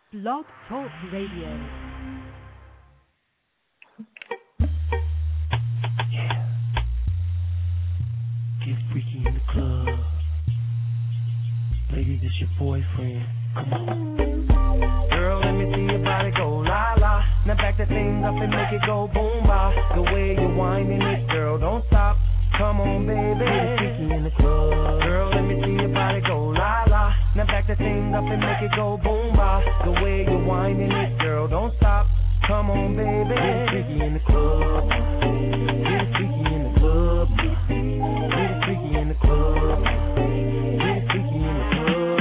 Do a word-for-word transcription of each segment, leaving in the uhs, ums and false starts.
Blog Talk Radio. Yeah. Get freaky in the club. Ladies, it's your boyfriend. Come on. Girl, let me see your body go la la. Now back the thing up and make it go boom ba. The way you're whining it, girl, don't stop. Come on, baby. Get freaky in the club. Girl, let me see your body go la la. Now back the thing up and make it go boom ba. The way you're whining it, girl, don't stop. Come on, baby. Get freaky in the club. Get freaky in the club. Get freaky in the club. Get freaky in the club.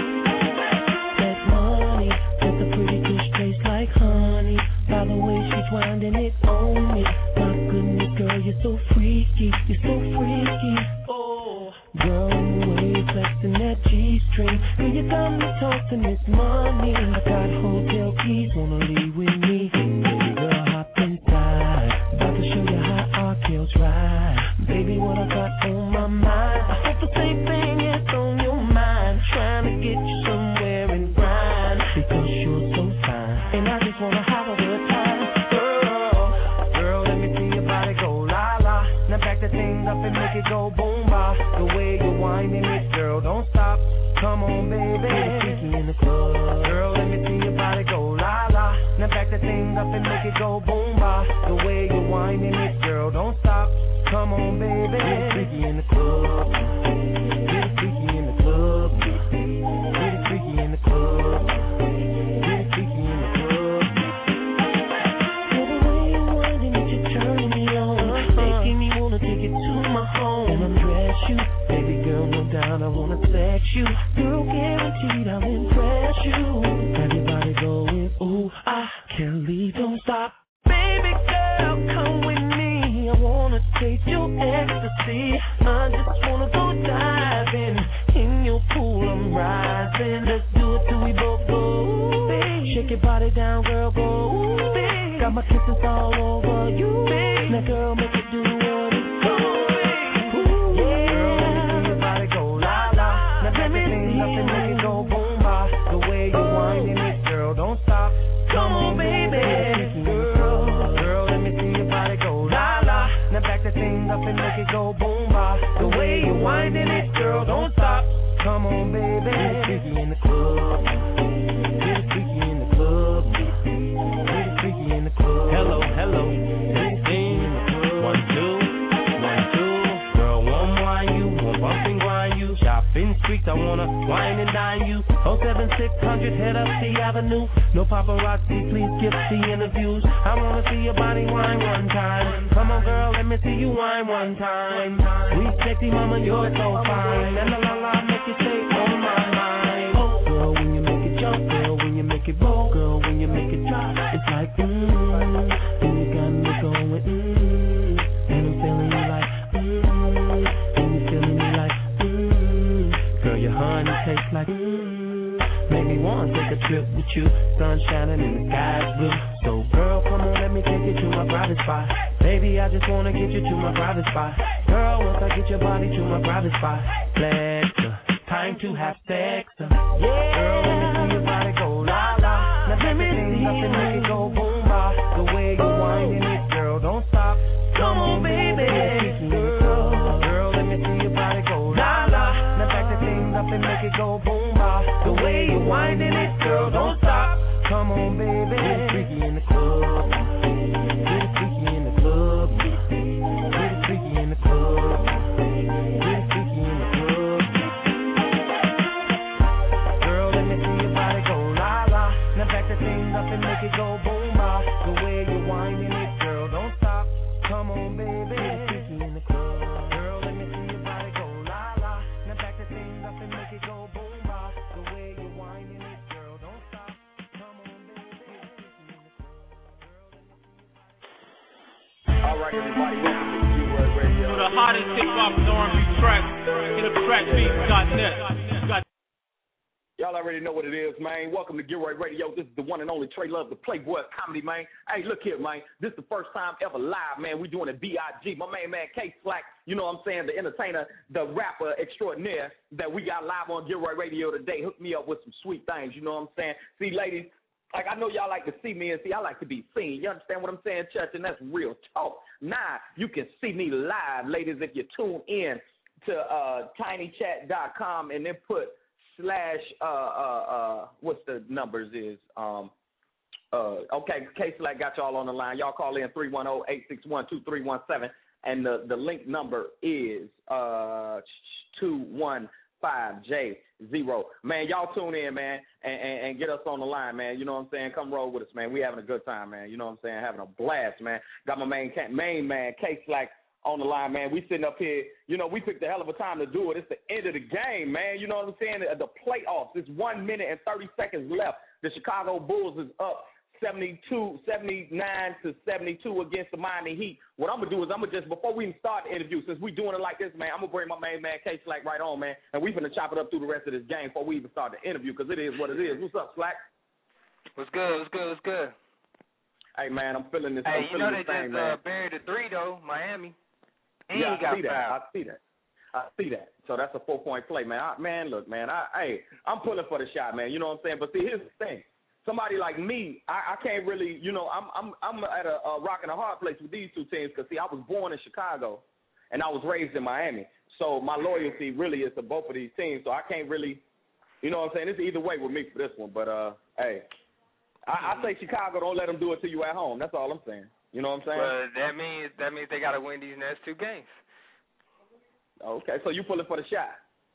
That money, that's a pretty good taste like honey. By the way she's winding it on me. My goodness, girl, you're so freaky. You're so freaky. Oh, girl, the way you're flexing that G-string. Girl, you got me tossing this money. I got hotel keys, wanna leave with me. Baby girl, hop inside. About to show you how our girls ride. Baby, what I got on my mind. I hope the same thing is on your mind. Trying to get you somewhere and grind. Because you're so fine. And I just wanna have a good time. Girl, girl, let me see your body go la la. Now back the thing up and make it go boom ba. The way you're whining it, girl, don't stop. Come on, baby. Get freaky in the club. Girl, let me see your body go la la. Now back the thing up and make it go boom ba. The way you're whining it, girl, don't stop. Come on, baby. Get freaky in the club. Get freaky in the club. Get freaky in the club. Get freaky in the club. Girl, the way you're whining it, you're turning me on. Making me wanna take it to my home. And undress you. Baby girl, no doubt I wanna sex you. Girl, guaranteed I'll impress you. Have your body going, ooh, I can't leave, don't stop. Baby girl, come with me. I wanna taste your ecstasy. I just wanna go diving. In your pool, I'm rising. Let's do it till we both go. Baby, shake your body down, girl, go. Baby, got my kisses all over you. Baby, now girl, make it do what it's doing. Nothing make it go boom ba. The way you're whining it, girl, don't stop. Come on, baby. Girl, girl, let me see your body go la la. Now back the thing up and make it go boom ba. The way you're whining it, girl, don't stop. Come on, baby. Get freaky in the club. Get freaky in the club. Get freaky in the club. Hello, hello. Sixteen. One, two. One, two. Girl, one wine you. One bump and grind you. Shopping streets, I wanna wine and dine you. oh seven six hundred, head up the avenue. No paparazzi, please skip the interviews. I wanna see your body wine one time. Come on, girl, let me see you wine one time. Sweet, sexy mama, you're so fine. And la la la, make you say, oh my mind. Oh, girl, when you make it jump, girl, when you make it roll, girl, when you make it drop, it's like, mmm. And you got me going, mmm. And I'm feeling you like, mmm. And you feeling me like, mmm. Girl, your honey tastes like, mmm. Make me wanna take a trip with you. Sun shining and the sky's blue. So girl, come on, let me take you to my private spot. Baby, I just wanna get you to my private spot. Girl, once I get your body to my private spot. Let's time to have sex. Yeah. Girl, let me see your body go la la. Now let me see nothing make it go boom ba. The way you're whining it, girl, don't stop. Come on, baby. Girl, girl, let me see your body go la la. Now back the thing up and make it go boom ba. The way you're whining it, girl, don't stop. Come on, baby. Get freaky in the club. Get freaky in the club. Get freaky in the club. Get freaky in the club. Girl, let me see your body go la la. Now back the thing up and make it go boom ba. The way you're whining it, girl, don't stop. Come on, baby. Get freaky in the club. Girl, let me see your body go la la. Now back the thing up and make it go boom ba. The way you're whining it, girl, don't stop. Come on, baby. Get freaky in the club. All right, everybody, welcome to G-Word Radio. For the hottest hip-hop and R and B tracks, hit up trackbeats dot net. Yo, Y'all already know what it is, man. Welcome to Gilroy Radio. This is the one and only Trey Love, the Playboy of Comedy, man. Hey, look here, man. This is the first time ever live, man. We doing it B I G. My main man, K-Slack, you know what I'm saying, the entertainer, the rapper extraordinaire that we got live on Gilroy Radio today. Hook me up with some sweet things, you know what I'm saying? See, ladies, like I know y'all like to see me, and see, I like to be seen. You understand what I'm saying, Church? And that's real talk. Now, you can see me live, ladies, if you tune in to uh, tiny chat dot com and then put slash, uh, uh, uh, what's the numbers is, um, uh, okay, K-Slack got y'all on the line. Y'all call in three one zero, eight six one, two three one seven, and the, the link number is uh, two one five J zero. Man, y'all tune in, man, and, and, and get us on the line, man. You know what I'm saying? Come roll with us, man. We having a good time, man. You know what I'm saying? Having a blast, man. Got my main, main man, K-Slack, on the line, man. We sitting up here, you know, we picked a hell of a time to do it. It's the end of the game, man. You know what I'm saying? The, the playoffs. It's one minute and thirty seconds left. The Chicago Bulls is up seventy-two, seventy-nine to seventy-two against the Miami Heat. What I'm going to do is I'm going to just, before we even start the interview, since we doing it like this, man, I'm going to bring my main man, K-Slack, right on, man, and we finna chop it up through the rest of this game before we even start the interview, because it is what it is. What's up, Slack? What's good? What's good? What's good? Hey, man, I'm feeling this. Hey, I'm you know they thing, just man. uh, buried a three, though, Miami. And yeah, got I see that. fouled. I see that. I see that. So that's a four-point play, man. I, man, look, man, I, hey, I'm pulling for the shot, man. You know what I'm saying? But see, here's the thing. Somebody like me, I, I can't really, you know, I'm I'm I'm at a, a rock and a hard place with these two teams because, see, I was born in Chicago and I was raised in Miami. So my loyalty really is to both of these teams. So I can't really, you know what I'm saying? It's either way with me for this one. But, uh, hey, I, I say Chicago, don't let them do it to you at home. That's all I'm saying. You know what I'm saying? Well, that means that means they got to win these next two games. Okay, so you pulling for the shot.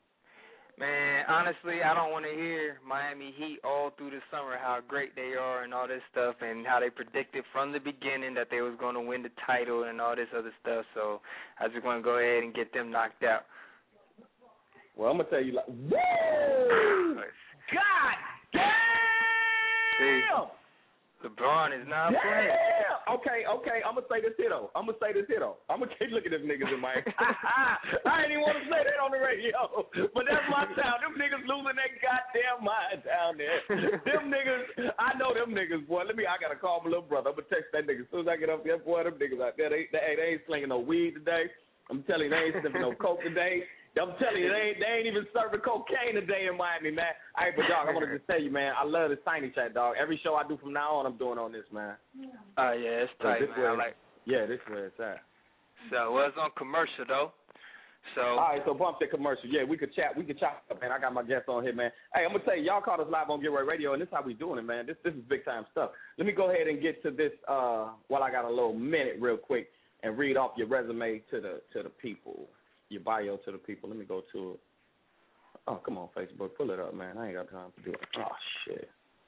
Man, honestly, I don't want to hear Miami Heat all through the summer how great they are and all this stuff and how they predicted from the beginning that they was going to win the title and all this other stuff. So I just want to go ahead and get them knocked out. Well, I'm going to tell you, like, woo! God damn! See, LeBron is not Damn! playing. Okay, okay, I'm going to say this here, though. I'm going to say this here, though. I'm going to keep looking at them niggas in my I ain't even want to say that on the radio, but that's my town. Them niggas losing their goddamn mind down there. Them niggas, I know them niggas, boy. Let me, I got to call my little brother. I'm going to text that nigga. As soon as I get up there, boy, them niggas out there, they, they, they ain't slinging no weed today. I'm telling you, they ain't sniffing no coke today. I'm telling you, they ain't, they ain't even serving cocaine today in Miami, man. Hey, but, dog, I want to just tell you, man, I love this Tiny Chat, dog. Every show I do from now on, I'm doing on this, man. Oh, uh, yeah, it's tight, so man. I like Yeah, this is where it's at. So, well, it's on commercial, though. So. All right, so bump the commercial. Yeah, we could chat. We could chat up, man. I got my guests on here, man. Hey, I'm going to tell you, y'all caught us live on Gilroy Radio, and this is how we doing it, man. This this is big-time stuff. Let me go ahead and get to this uh, while I got a little minute real quick and read off your resume to the to the people. Your bio to the people. Let me go to it. Oh, come on, Facebook. Pull it up, man. I ain't got time to do it. Oh, shit.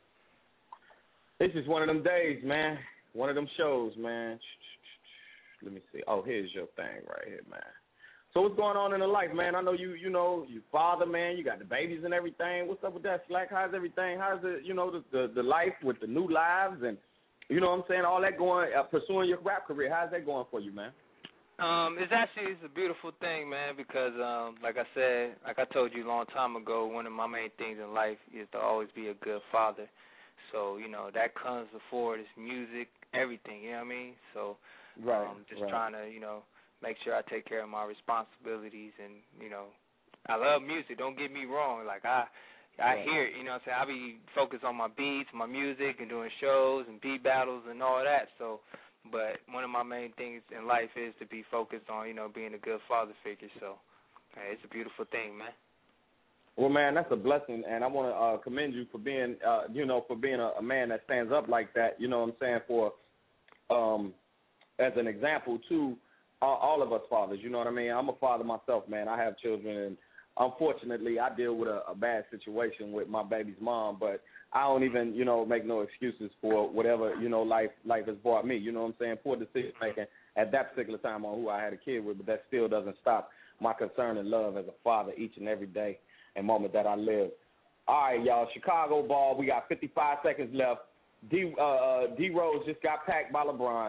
This is one of them days, man. One of them shows, man. Let me see. Oh, here's your thing right here, man. So what's going on in the life, man? I know you, you know, you father, man. You got the babies and everything. What's up with that, Slack? How's everything? How's it, you know, the, the, the life with the new lives and, you know what I'm saying, all that going, uh, pursuing your rap career. How's that going for you, man? Um, it's actually it's a beautiful thing, man, because um, like I said, like I told you a long time ago, one of my main things in life is to always be a good father. So, you know, that comes before this music, everything, you know what I mean? So right, um, just right. trying to, you know, make sure I take care of my responsibilities and, you know, I love music, don't get me wrong. Like, I I right. hear it, you know what I'm saying? I be focused on my beats, my music, and doing shows and beat battles and all that, so... But one of my main things in life is to be focused on, you know, being a good father figure. So hey, it's a beautiful thing, man. Well, man, that's a blessing, and I want to uh, commend you for being, uh, you know, for being a, a man that stands up like that. You know what I'm saying? For um, as an example to all, all of us fathers. You know what I mean? I'm a father myself, man. I have children, and unfortunately, I deal with a, a bad situation with my baby's mom, but I don't even, you know, make no excuses for whatever, you know, life life has brought me. You know what I'm saying? Poor decision making at that particular time on who I had a kid with, but that still doesn't stop my concern and love as a father each and every day and moment that I live. All right, y'all, Chicago ball. We got fifty-five seconds left. D uh, D Rose just got packed by LeBron.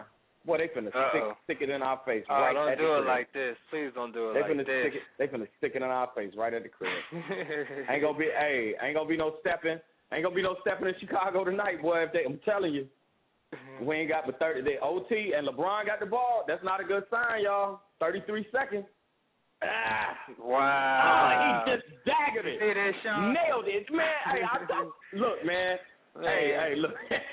Boy, they finna stick, stick it in our face oh, right don't at do the it crib. like this. Please don't do it they like finna this. Stick it, they finna stick it in our face right at the crib. ain't gonna be, hey, ain't gonna be no stepping. Ain't gonna be no stepping in Chicago tonight, boy. If they, I'm telling you, we ain't got but thirty. They O T and LeBron got the ball. That's not a good sign, y'all. thirty-three seconds. Ah, wow. Oh, he just daggered it. See that, Sean? Nailed it, man. Hey, I thought, look, man. man. Hey, hey, look.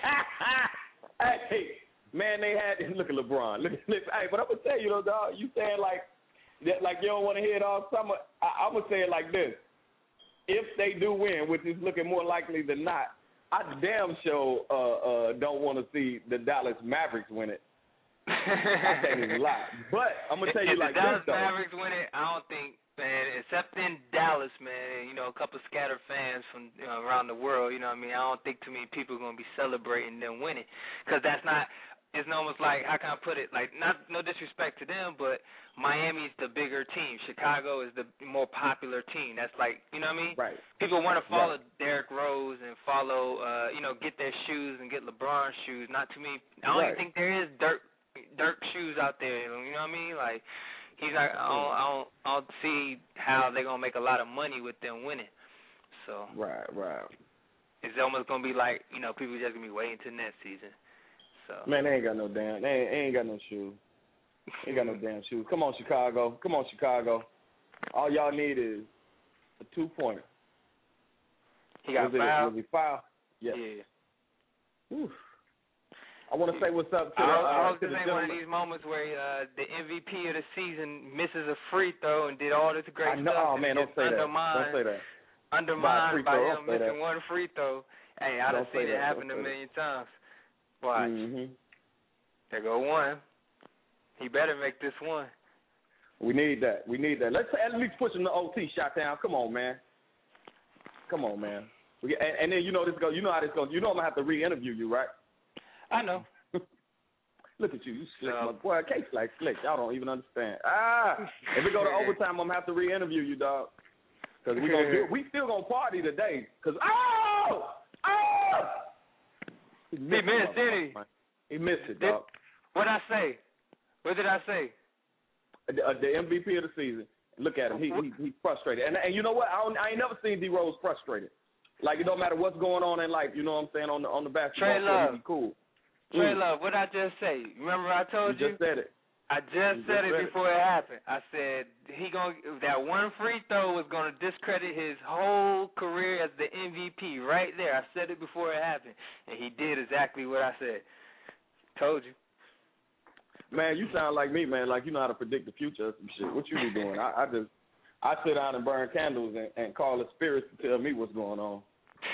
hey, man, they had look at LeBron. Look, look, hey, but I'm gonna tell you though, dog. You saying like that, like you don't want to hear it all summer. I, I'm gonna say it like this. If they do win, which is looking more likely than not, I damn sure uh, uh, don't want to see the Dallas Mavericks win it. I think it's a lot. But I'm going to tell you if like the Dallas this, though. Mavericks win it, I don't think, man, except in Dallas, man, you know, a couple scattered fans from you know, around the world, you know what I mean? I don't think too many people are going to be celebrating them winning because that's not – it's almost like, how can I put it, like, not no disrespect to them, but Miami's the bigger team. Chicago is the more popular team. That's like, you know what I mean? Right. People want to follow right. Derrick Rose and follow, uh, you know, get their shoes and get LeBron's shoes. Not too many. I don't right. even think there is Dirk, Dirk shoes out there. You know what I mean? Like, he's not, I don't, I don't, I don't see how they're going to make a lot of money with them winning. So. Right, right. It's almost going to be like, you know, people just going to be waiting till next season. So. Man, they ain't got no damn. They ain't, they ain't got no shoes. They ain't got no damn shoes. Come on, Chicago. Come on, Chicago. All y'all need is a two pointer. He got was fouled. It, was he fouled? Yes. Yeah. Oof. I want to say what's up to I, the. I uh, hope to this the ain't one of these moments where uh, the M V P of the season misses a free throw and did all this great I know, stuff. Oh man, don't say that. Don't say that. Undermined by, by him missing that. one free throw. Hey, I done seen it that. happen a million times. Watch. Mm-hmm. There go one. He better make this one. We need that. We need that. Let's at least push him to O T. Shot down. Come on, man. Come on, man. We get, and, and then you know this go. You know how this goes. You know I'm gonna have to re-interview you, right? I know. Look at you. You slick, No. my boy. Case like slick. Y'all don't even understand. Ah. If we go to overtime, I'm gonna have to re-interview you, dog. Cause we gonna do. We still gonna party today. Cause oh, oh. He missed, did he? He missed it, did, dog. What'd I say? What did I say? The, uh, the M V P of the season. Look at him. He he he's frustrated. And and you know what? I don't, I ain't never seen D Rose frustrated. Like it don't matter what's going on in life. You know what I'm saying on the on the basketball court. He be cool. Trey mm. Love, what did I just say? Remember I told you? You just said it. I just you said just it said before it. it happened. I said he gonna that one free throw was gonna discredit his whole career as the M V P right there. I said it before it happened, and he did exactly what I said. Told you. Man, you sound like me, man. Like you know how to predict the future or some shit. What you be doing? I, I just I sit down and burn candles and, and call the spirits to tell me what's going on.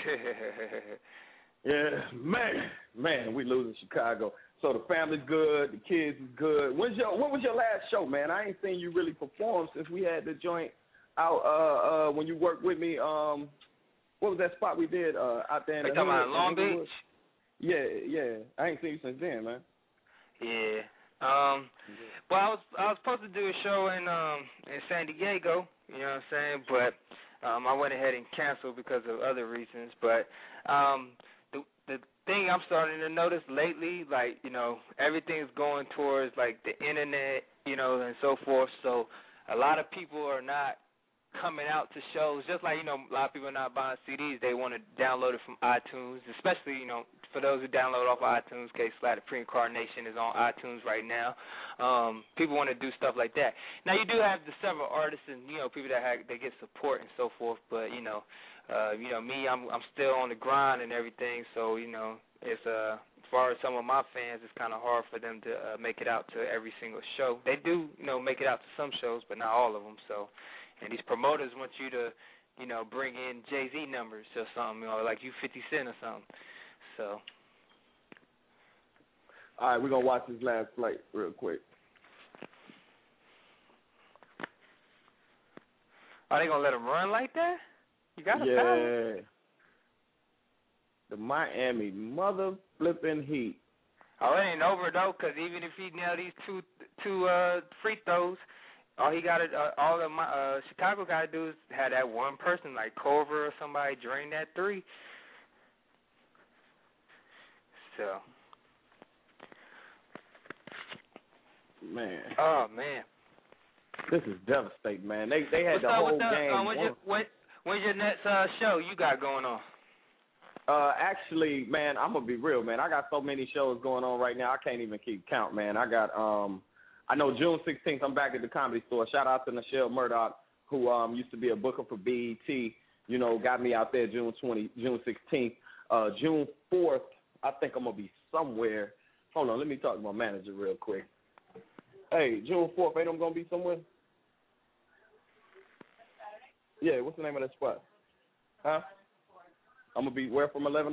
Yeah, man, man, we losing Chicago. So the family's good, the kids is good. When's your when was your last show, man? I ain't seen you really perform since we had the joint out uh uh when you worked with me. Um, what was that spot we did uh out there in Are the you talking hood, about Long Inglewood? Beach? Yeah, yeah. I ain't seen you since then, man. Yeah. Um, well, I was I was supposed to do a show in um in San Diego, you know what I'm saying, but um I went ahead and canceled because of other reasons. But um the the thing I'm starting to notice lately, like you know, everything's going towards like the internet, you know, and so forth. So a lot of people are not coming out to shows, just like, you know, a lot of people are not buying C Ds. They want to download it from iTunes, especially, you know, for those who download off iTunes. K-Slatter Pre-Incarnation is on iTunes right now. Um, people want to do stuff like that. Now, you do have the several artists and, you know, people that have, they get support and so forth, but, you know, uh, you know, me, I'm I'm still on the grind and everything, so, you know, it's, uh, as far as some of my fans, it's kind of hard for them to uh, make it out to every single show. They do, you know, make it out to some shows, but not all of them, so. And these promoters want you to, you know, bring in Jay-Z numbers or something, or like you fifty Cent or something. So. All right, we're going to watch this last flight real quick. Are they going to let him run like that? You got to Yeah. foul him. The Miami mother flipping Heat. Oh, it ain't over, though, because even if he nailed these two two uh, free throws, all he got to, uh, all of my uh, Chicago got to do is have that one person like Culver or somebody drain that three. So, Man. Oh man. This is devastating, man. They they had what's the up, whole what's up? game. Uh, when's, your, when, when's your next uh, show you got going on? Uh, actually, man, I'm gonna be real, man. I got so many shows going on right now, I can't even keep count, man. I got, um, I know June sixteenth, I'm back at the Comedy Store. Shout out to Nichelle Murdoch, who um used to be a booker for B E T. You know, got me out there June twentieth, June sixteenth. Uh, June fourth, I think I'm gonna be somewhere. Hold on, let me talk to my manager real quick. Hey, June fourth, ain't I'm gonna be somewhere? Yeah, what's the name of that spot? Huh? I'm going to be where from eleven?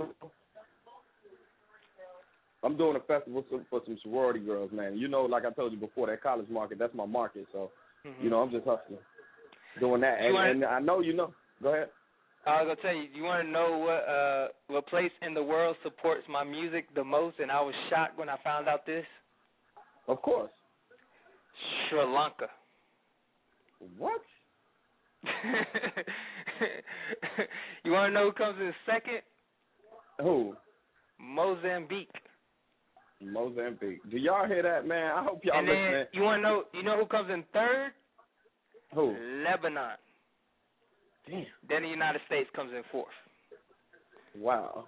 I'm doing a festival for some sorority girls, man. You know, like I told you before, that college market, that's my market. So, mm-hmm. you know, I'm just hustling, doing that. And, wanna, and I know you know. Go ahead. I was going to tell you, you want to know what uh, what place in the world supports my music the most? And I was shocked when I found out this. Of course. Sri Lanka. What? You want to know who comes in second? Who? Mozambique. Mozambique. Do y'all hear that, man? I hope y'all and then listening. You want to know? You know who comes in third? Who? Lebanon. Damn. Then the United States comes in fourth. Wow.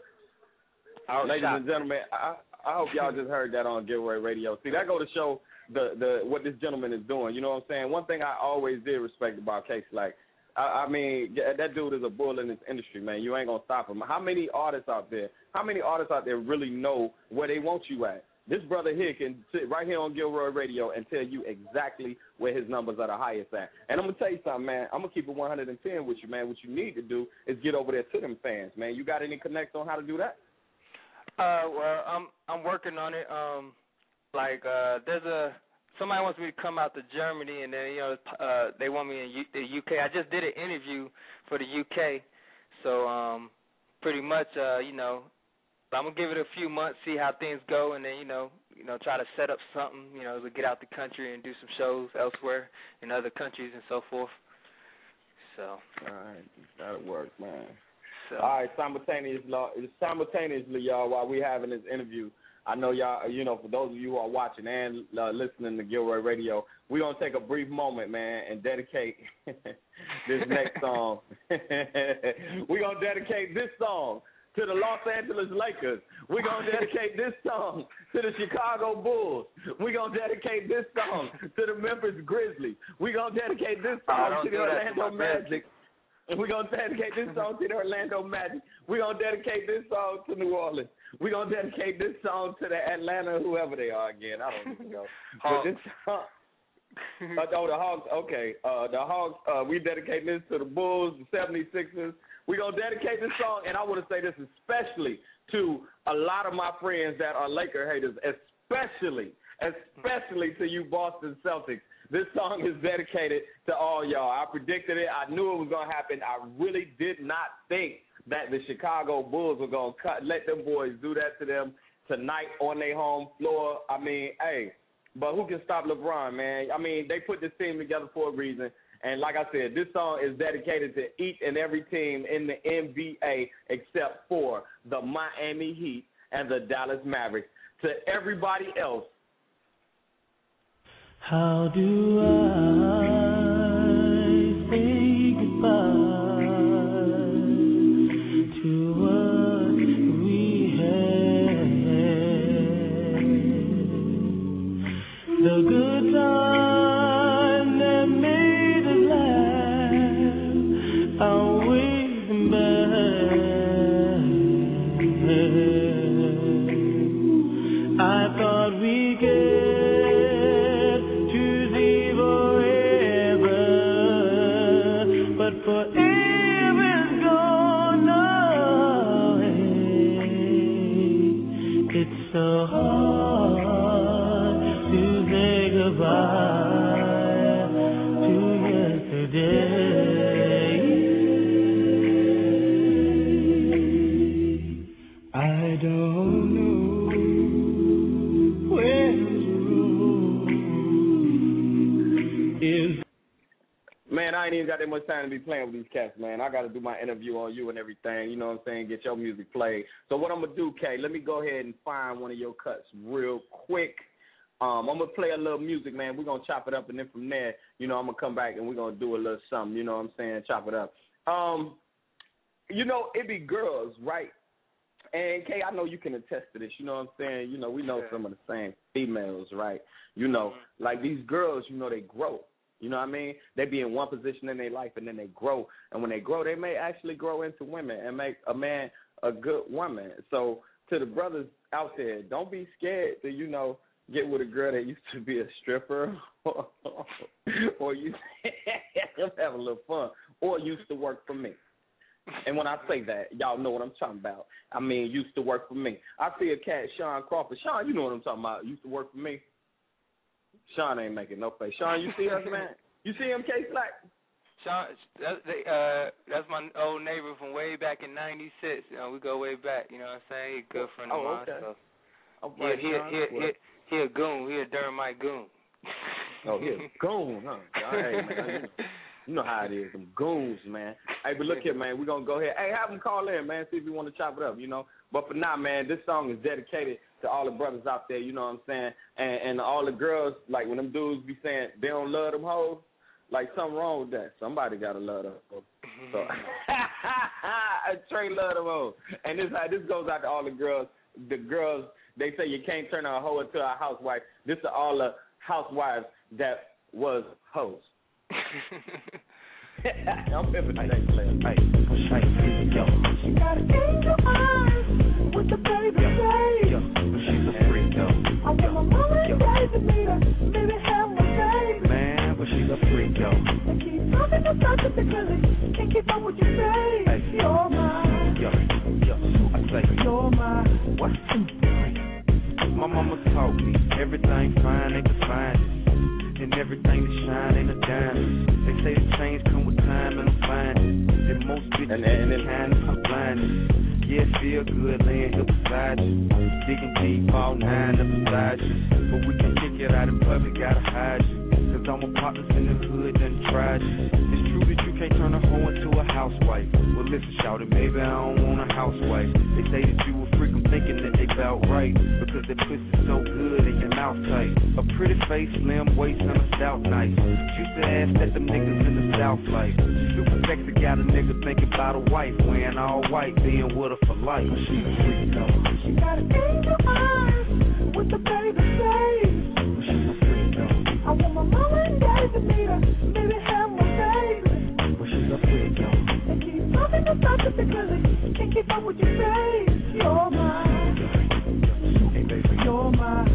Ladies shocked. and gentlemen, I, I hope y'all just heard that on Giveaway Radio. See, that go to show the the what this gentleman is doing. You know what I'm saying? One thing I always did respect about Case, like, I, I mean, that dude is a bull in this industry, man. You ain't gonna stop him. How many artists out there? How many artists out there really know where they want you at? This brother here can sit right here on Gilroy Radio and tell you exactly where his numbers are the highest at. And I'm gonna tell you something, man. I'm gonna keep it one hundred ten with you, man. What you need to do is get over there to them fans, man. You got any connects on how to do that? Uh, well, I'm I'm working on it. Um, like uh, there's a somebody wants me to come out to Germany, and then you know uh, they want me in U- the U K. I just did an interview for the U K, so um, pretty much uh, you know I'm gonna give it a few months, see how things go, and then you know you know try to set up something, you know, to get out the country and do some shows elsewhere in other countries and so forth. So. All right, that'll work, man. So. All right, simultaneously, simultaneously, y'all, while we having this interview, I know y'all, you know, for those of you who are watching and uh, listening to Gilroy Radio, we're going to take a brief moment, man, and dedicate this next song. We're going to dedicate this song to the Los Angeles Lakers. We're going to dedicate this song to the Chicago Bulls. We're going to dedicate this song to the Memphis Grizzlies. We're going to dedicate this song to the Orlando Magic. And we're going to dedicate this song to the Orlando Magic. We're going to dedicate this song to New Orleans. We're going to dedicate this song to the Atlanta, whoever they are again. I don't even know. But this song, uh, oh, the Hawks, okay. Uh, the Hawks, uh, we dedicate this to the Bulls, the seventy-sixers. We're going to dedicate this song, and I want to say this especially to a lot of my friends that are Laker haters, especially, especially to you Boston Celtics. This song is dedicated to all y'all. I predicted it. I knew it was going to happen. I really did not think that the Chicago Bulls were going to cut, let them boys do that to them tonight on their home floor. I mean, hey, but who can stop LeBron, man? I mean, they put this team together for a reason. And like I said, this song is dedicated to each and every team in the N B A except for the Miami Heat and the Dallas Mavericks. To everybody else, how do I say goodbye to what we had? The good time that made us laugh, I'll wait them back. I thought we could forever's gone away. It's so hard to say goodbye to yesterday. I don't know where the room is. Man, I ain't even got that much time to be playing with these cats, man. I got to do my interview on you and everything, you know what I'm saying, get your music played. So what I'm going to do, Kay, let me go ahead and find one of your cuts real quick. Um, I'm gonna play a little music, man. We're gonna chop it up, and then from there, you know, I'm gonna come back and we're gonna do a little something. You know what I'm saying? Chop it up. Um, you know, it be girls, right? And Kay, I know you can attest to this. You know what I'm saying? You know, we know some of the same females, right? You know, like these girls, you know, they grow. You know what I mean? They be in one position in their life, and then they grow. And when they grow, they may actually grow into women and make a man a good woman. So to the brothers out there, don't be scared to, you know, get with a girl that used to be a stripper or, or you just have a little fun, or used to work for me. And when I say that, y'all know what I'm talking about. I mean, used to work for me. I see a cat, Sean Crawford. Sean, you know what I'm talking about. Used to work for me. Sean ain't making no face. Sean, you see us, man? You see him, K-Slack? Sean, that's, uh, that's my old neighbor from way back in ninety-six. You know, we go way back. You know what I'm saying? He's a good friend of oh, mine. Okay. So. All Yeah, right, he, Sean, he, he, he a goon. He a Dermite goon. Oh, he a goon, huh? All right, man. You know how it is, them goons, man. Hey, but look here, man. We're going to go ahead. Hey, have them call in, man, see if you want to chop it up, you know. But for now, man, this song is dedicated to all the brothers out there, you know what I'm saying, and, and all the girls, like when them dudes be saying they don't love them hoes, like something wrong with that. Somebody got to love them hoes. So, Trey love them hoes. And this, this goes out to all the girls. The girls, they say you can't turn a hoe into a housewife. This is all the housewives that was hoes. I'm pimping the next player. Hey, hey, yo. She got angel eyes with the baby face. Yo, she's a freak, yo. I want my mama and daddy to meet her, maybe have my baby. Man, but she's a freak, yo. They keep talking about the clinic, can't keep up with your face. Hey, you're mine. Yo, yo, I say, you're mine. What? My mama taught me everything fine ain't the finest. And everything that shine ain't a diamond. They say the change come with time, and I'm finding that most bitches and, and, kind of some blindness. Yeah, it feel good laying here beside you, digging deep all nine up beside you. But we can kick it out in public, gotta hide you. Cause all my partners in the hood done tried you. It's true that you can't turn a hoe into a housewife. Well, listen, shawty, maybe I don't want a housewife. They say that you a freak, I'm thinking that they bout right. Because that pussy's so good and your mouth tight. A pretty face, slim waist, and a stout nice. Used to ask that them niggas in the South like. Super sexy, got a nigga thinking about a wife. Wearing all white, being with her for life. She a freak, though. She got angel eyes with the baby face. She's a freak, though. I want my mama and daddy to meet her, maybe have my baby. Well, she's a freak, though. They keep talking about the clinic, can't keep up with your face. You're mine. Hey, baby. You're mine.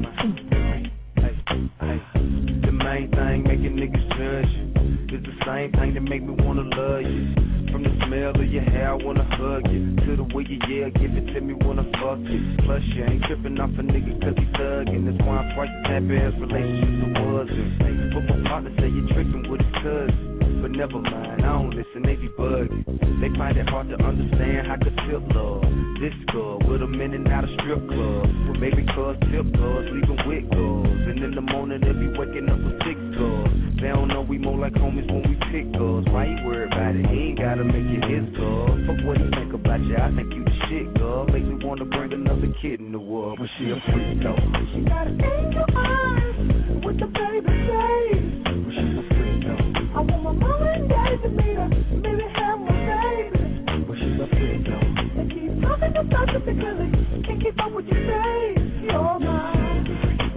Hey, hey. The main thing making niggas judge you is the same thing that make me wanna love you. From the smell of your hair, I wanna hug you. To the way you yell, give it to me, wanna fuck you. Plus, you ain't tripping off a nigga cause he thuggin'. That's why I'm twice as happy as relationships it was. But my partner say you're tricking with his cousin. But never mind, I don't listen, they be bugging. They find it hard to understand how could tip love. This girl with a in and out of strip clubs. Well, maybe cuz tip girls leaving with girls. And in the morning they be waking up with six girls. They don't know we more like homies when we pick girls. Why you worried about it? He ain't gotta make you his girl. Fuck what he think about you, I think you the shit, girl. Make me wanna bring another kid in the world. But she a freak, though. She got angel eyes with the baby face. She's a freak, though. I want my mama and daddy to meet her, maybe have my baby. But she's a freak, though. They keep talking about the clinic, can't keep up with your face. You're mine.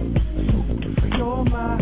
You're mine.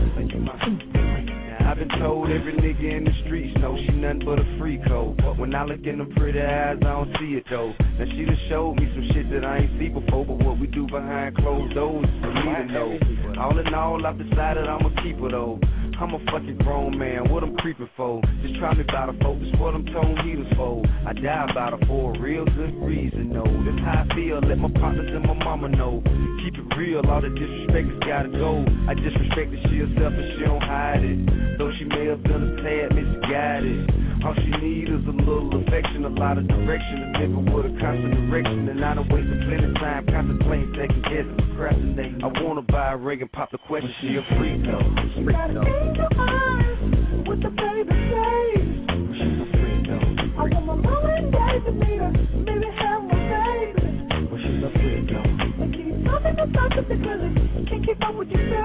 Now, I've been told every nigga in the streets know she nothing but a freak hoe. When I look in them pretty eyes, I don't see it though. Now she done showed me some shit that I ain't see before, but what we do behind closed doors is for me to know. All in all, I've decided I'ma keep her though. I'm a fucking grown man, what I'm creeping for? Just try me by the folk, that's what I'm told he was for. I die about her for a real good reason, no. That's how I feel, let my partners and my mama know. Keep it real, all the disrespect has gotta go. I disrespect that she herself and she don't hide it. Though she may have been a tad misguided. All she need is a little affection, a lot of direction. A nigga with a constant direction, and I done wasted plenty of time contemplating, second guessing, procrastinating. I wanna buy a ring and pop the question. She a freak though. She got angel eyes with the baby face. She's a freak though. I want my mama and daddy to meet her, maybe have my baby. Well, she's a freak though. They keep talking about the clinic, can't keep up with your face.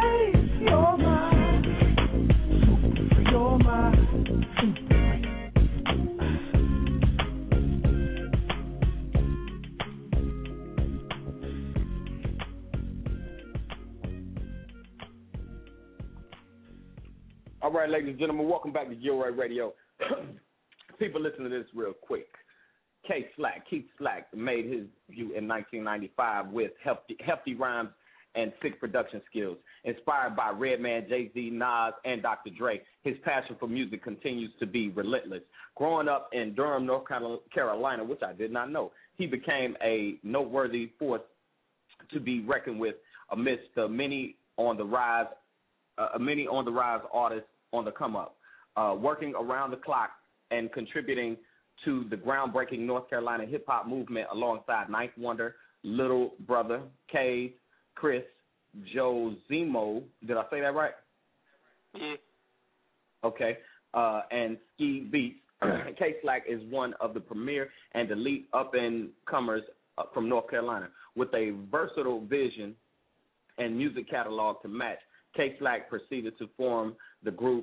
All right, ladies and gentlemen, welcome back to Gilroy Radio. People, listen to this real quick. K Slack, Keith Slack, made his debut in nineteen ninety-five with hefty, hefty rhymes and sick production skills. Inspired by Redman, Jay-Z, Nas, and Doctor Dre, his passion for music continues to be relentless. Growing up in Durham, North Carolina, which I did not know, he became a noteworthy force to be reckoned with amidst the many on the rise, uh, many on the rise artists on the come up, uh, working around the clock and contributing to the groundbreaking North Carolina hip hop movement alongside Ninth Wonder, Little Brother, K, Chris, Joe Zemo. Did I say that right? Yeah. Okay. Uh, and Ski Beats. K Slack is one of the premier and elite up and comers uh, from North Carolina with a versatile vision and music catalog to match. K Slack proceeded to form the group.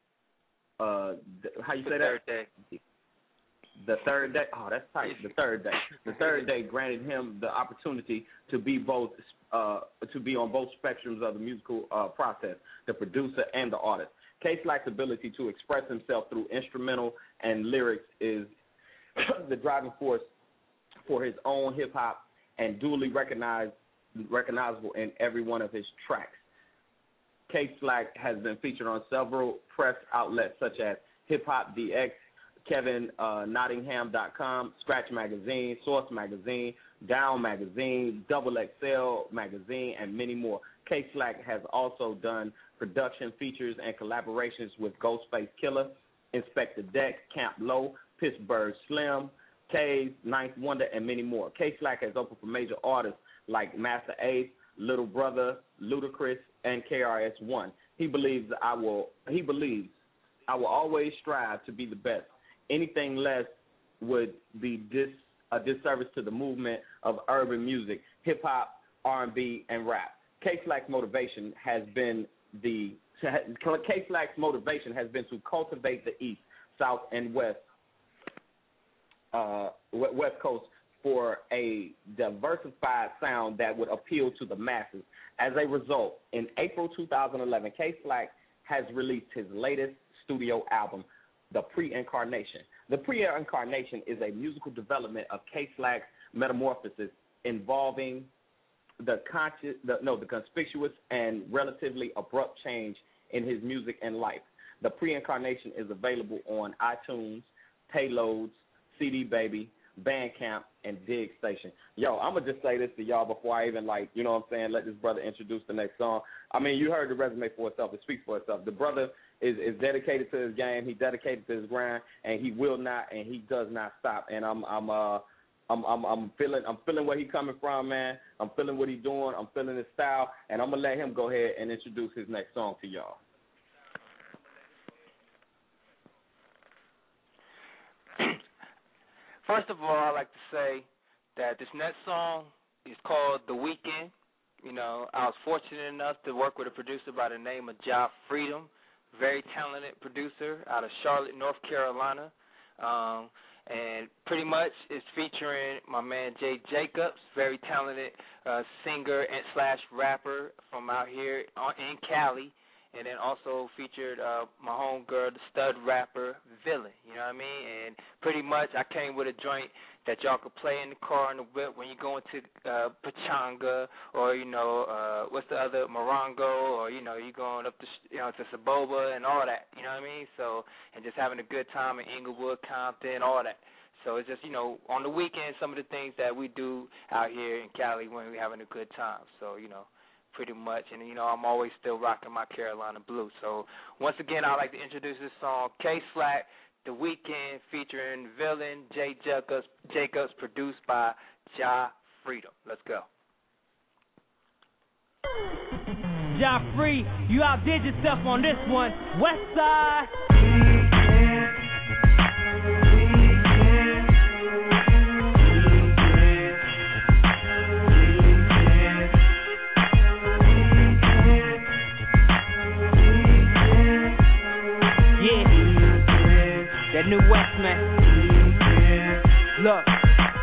Uh, how you the say third that? Day. The third day. Oh, that's tight. The third day. The third day granted him the opportunity to be both, uh, to be on both spectrums of the musical uh, process, the producer and the artist. K Slack's ability to express himself through instrumental and lyrics is the driving force for his own hip hop and duly recognized, recognizable in every one of his tracks. K Slack has been featured on several press outlets such as Hip Hop D X, Kevin uh, Nottingham dot com, Scratch Magazine, Source Magazine, Down Magazine, Double X L Magazine, and many more. K Slack has also done production features and collaborations with Ghostface Killah, Inspector Deck, Camp Low, Pittsburgh Slim, K's, Ninth Wonder, and many more. K Slack has opened for major artists like Master Ace, Little Brother, Ludacris, and K R S One. He believes I will. He believes I will always strive to be the best. Anything less would be dis, a disservice to the movement of urban music, hip hop, R and B, and rap. K Slack's motivation has been the K Slack's motivation has been to cultivate the East, South, and West uh, West Coast for a diversified sound that would appeal to the masses. As a result, in April two thousand eleven, K Slack has released his latest studio album, The Pre-Incarnation. The Pre-Incarnation is a musical development of K Slack's metamorphosis involving the conscious, the, no, the conspicuous and relatively abrupt change in his music and life. The Pre-Incarnation is available on iTunes, Payloads, C D Baby, Bandcamp, and Dig Station. Yo, I'm going to just say this to y'all before I even, like, you know what I'm saying, let this brother introduce the next song. I mean, you heard the resume for itself. It speaks for itself. The brother is, is dedicated to his game. He dedicated to his grind, and he will not, and he does not stop. And I'm I'm uh I'm I'm, I'm feeling I'm feeling where he's coming from, man. I'm feeling what he's doing. I'm feeling his style, and I'm going to let him go ahead and introduce his next song to y'all. First of all, I'd like to say that this next song is called The Weekend. You know, I was fortunate enough to work with a producer by the name of Ja Freedom, very talented producer out of Charlotte, North Carolina. Um, and pretty much it's featuring my man Jay Jacobs, very talented uh, singer and slash rapper from out here in Cali. And then also featured uh, my homegirl, the stud rapper, Villain, you know what I mean? And pretty much I came with a joint that y'all could play in the car, in the whip, when you're going to uh, Pachanga or, you know, uh, what's the other, Morongo, or, you know, you're going up to, you know, to Saboba and all that, you know what I mean? So, and just having a good time in Inglewood, Compton, all that. So it's just, you know, on the weekend, some of the things that we do out here in Cali when we're having a good time. So, you know, pretty much, and, you know, I'm always still rocking my Carolina blue. So, once again, I'd like to introduce this song, K Slack, The Weekend, featuring Villain, Jay Jacobs, Jacobs, produced by Ja Freedom. Let's go. Ja Free, you outdid yourself on this one. West Side. That new West, man. Look,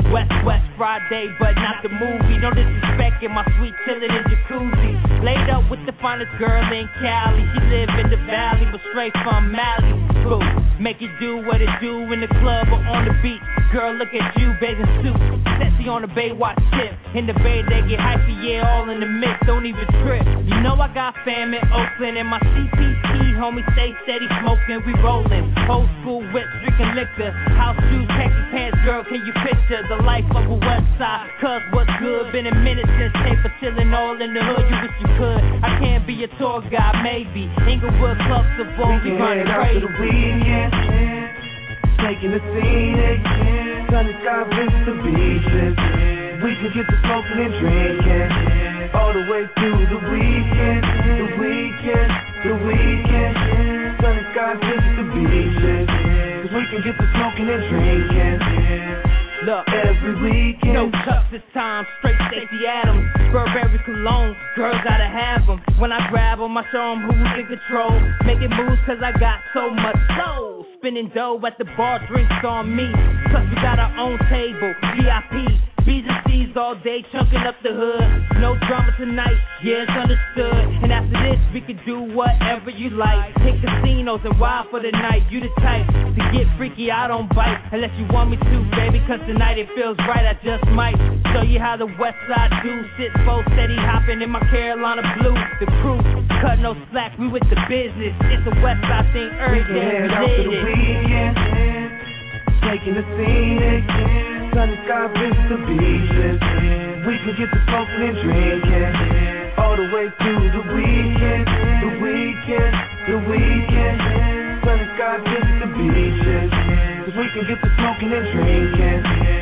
West West Friday, but not the movie. No disrespect in my sweet chillin' in jacuzzi. Laid up with the finest girl in Cali. She live in the valley, but straight from Mali. Boo, make it do what it do in the club or on the beach. Girl, look at you, bathing suit. Sexy on the Baywatch tip. In the Bay, they get hypey, yeah, all in the mix. Don't even trip. You know I got fam in Oakland, and my C P T homie stay steady smoking. We rollin'. Old school whips, drinking liquor. House shoes, khaki pants, girl, can you picture the life of a West Side? Cuz what's good? Been a minute since paper chillin' all in the hood. You wish you could. I can't be a tour guide, maybe. Inglewood, Club Savoy, we running crazy. The weekend, taking the scenic, sunny sky, Vista beaches. We can get to smoking and drinking all the way through the weekend, the weekend, the weekend. Sunny sky, Vista beaches. Cause we can get to smoking and drinking. Look, every weekend. No cups this time, straight Stacey Adams. Burberry cologne, girls gotta have them. When I grab them, I show them who's in control. Making moves cause I got so much soul. Spinning dough at the bar, drinks on me. Plus we got our own table, V I P. B's and C's all day, chunking up the hood. No drama tonight, yeah, it's understood. And after this, we can do whatever you like. Hit casinos and wild for the night. You the type to get freaky, I don't bite. Unless you want me to, baby, cause tonight it feels right, I just might. Show you how the West Side do. Sit full steady, hopping in my Carolina blue. The crew, cut no slack, we with the business. It's a West Side thing, every day we did it. Weekend, taking the scenic, sunny sky, Vista beaches. We can get to smoking and drinking all the way through the weekend, the weekend, the weekend. Sunny sky, Vista beaches. Cause we can get to smoking and drinking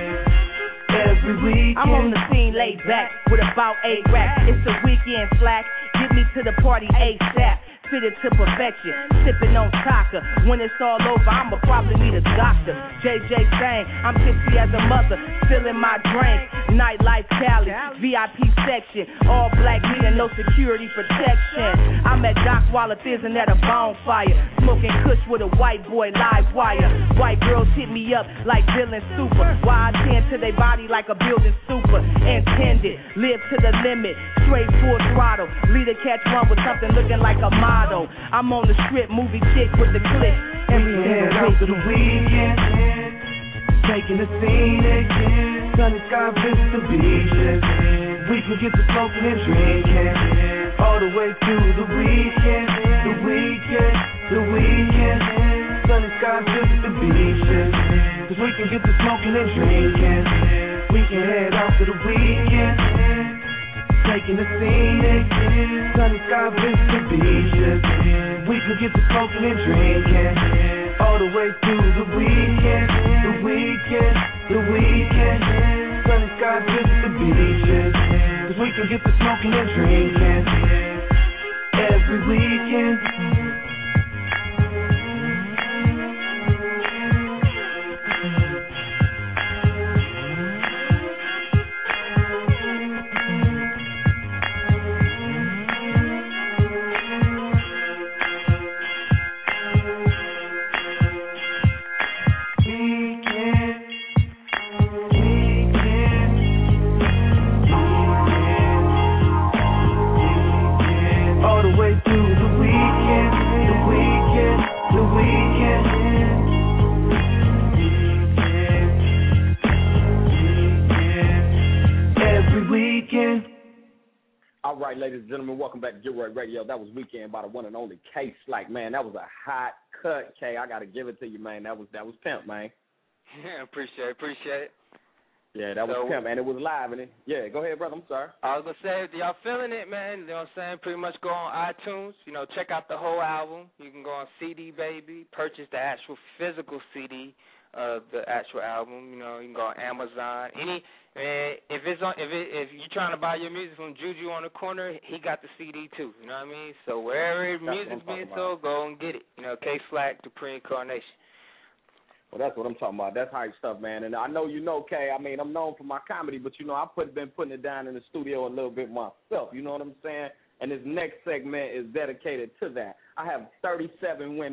every weekend. I'm on the scene laid back with about eight racks. It's the weekend slack. Get me to the party ASAP. Fitted to perfection, sipping on Taka. When it's all over, I'ma probably need a doctor. J J saying I'm tipsy as a mother, filling my drink. Nightlife Cali, V I P section. All black meaning no security protection. I'm at Doc Wallace and at a bonfire, smoking kush with a white boy live wire. White girls hit me up like villain super. Why I tend to their body like a building super. Intended, live to the limit, straight full throttle. Leader catch one with something looking like a model. I'm on the strip, movie chick with the clip. Every head out to the weekend, taking the scenic, sunny sky, Vista beaches. We can get to smoking and drinking all the way through the weekend, the weekend, the weekend. Sunny sky, Vista beaches. Cause we can get to smoking and drinking. We can head out to the weekend, taking the scenic, sunny sky, Vista beaches. We can get to smoking and drinking all the way through the weekend, the weekend, the weekend. Sunny sky, Vista beaches. Cause we can get to smoking and drinking every weekend. All right, ladies and gentlemen, welcome back to Get Right Radio. That was Weekend by the one and only K Slack, man. That was a hot cut, K. I gotta give it to you, man. That was that was pimp, man. Yeah, appreciate it, appreciate it. Yeah, that was so, pimp, and it was live, and it, yeah. Go ahead, brother. I'm sorry. I was gonna say, if y'all feeling it, man, you know what I'm saying? Pretty much go on iTunes, you know, check out the whole album. You can go on C D Baby, purchase the actual physical C D of the actual album. You know, you can go on Amazon. Any man, if it's on, if it, if you're trying to buy your music from Juju on the corner, he got the C D too. You know what I mean? So wherever music's being sold, go and get it. You know, K Slack, the Pre-Incarnation. Well, that's what I'm talking about. That's hype stuff, man. And I know you know, Kay. I mean, I'm known for my comedy, but, you know, I've put, been putting it down in the studio a little bit myself. You know what I'm saying? And this next segment is dedicated to that. I have thirty-seven women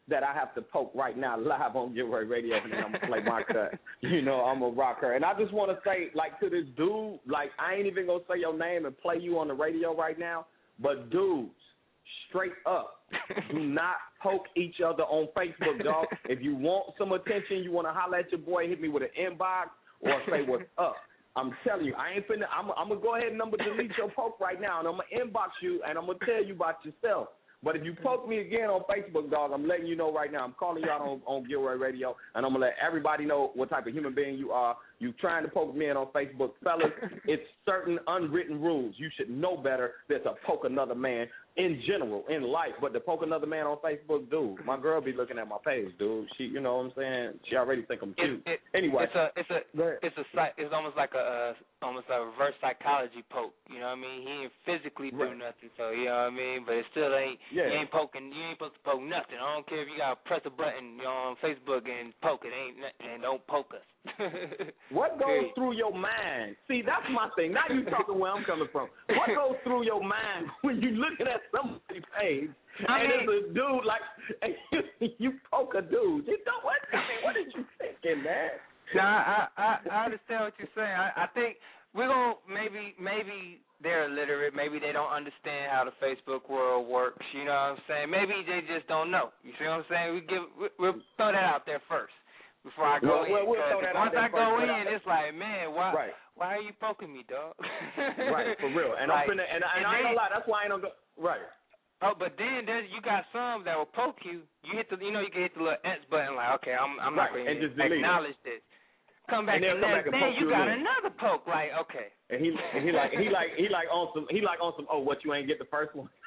that I have to poke right now live on Get Right Radio, and then I'm gonna play my cut. You know, I'm a rocker, and I just want to say, like, to this dude, like, I ain't even gonna say your name and play you on the radio right now, but dudes, straight up, do not poke each other on Facebook, dog. If you want some attention, you want to holler at your boy, hit me with an inbox or say what's up. I'm telling you, I ain't finna. I'm, I'm gonna go ahead and I'm gonna delete your poke right now, and I'm gonna inbox you, and I'm gonna tell you about yourself. But if you poke me again on Facebook, dog, I'm letting you know right now. I'm calling you out on, on Gilroy Radio, and I'm going to let everybody know what type of human being you are. You trying to poke men on Facebook. Fellas, it's certain unwritten rules. You should know better than to poke another man in general, in life. But to poke another man on Facebook, dude, my girl be looking at my page, dude. She, you know what I'm saying? She already think I'm cute. It, it, anyway. It's a, it's a, it's a, it's almost like a, uh, almost a reverse psychology poke. You know what I mean? He ain't physically do right. nothing, so you know what I mean? But it still ain't, yeah. you ain't poking, you ain't supposed to poke nothing. I don't care if you got to press a button, you know, on Facebook and poke it. Ain't nothing, and don't poke us. What goes through your mind? See, that's my thing. Now you talking where I'm coming from. What goes through your mind when you looking at somebody's page I and mean, it's a dude like and you, you poke a dude? You know what? I mean, what are you thinking, man? No, I, I I understand what you're saying. I, I think we're gonna maybe maybe they're illiterate. Maybe they don't understand how the Facebook world works. You know what I'm saying? Maybe they just don't know. You see what I'm saying? We give we, we'll throw that out there first. Before I go well, well, we'll in, once I go first, in, it's like, man, why, right. why are you poking me, dog? Right, for real. And like, I'm finna, and, and, and I ain't gonna lie, that's why I ain't gonna go. Right. Oh, but then there's you got some that will poke you. You hit the, you know, you can hit the little X button, like, okay, I'm, I'm right. not going to acknowledge it. this. Come back and and then then you got another poke, like, okay. And he, and he like, he like, he like on some, he like on some. Oh, what you ain't get the first one?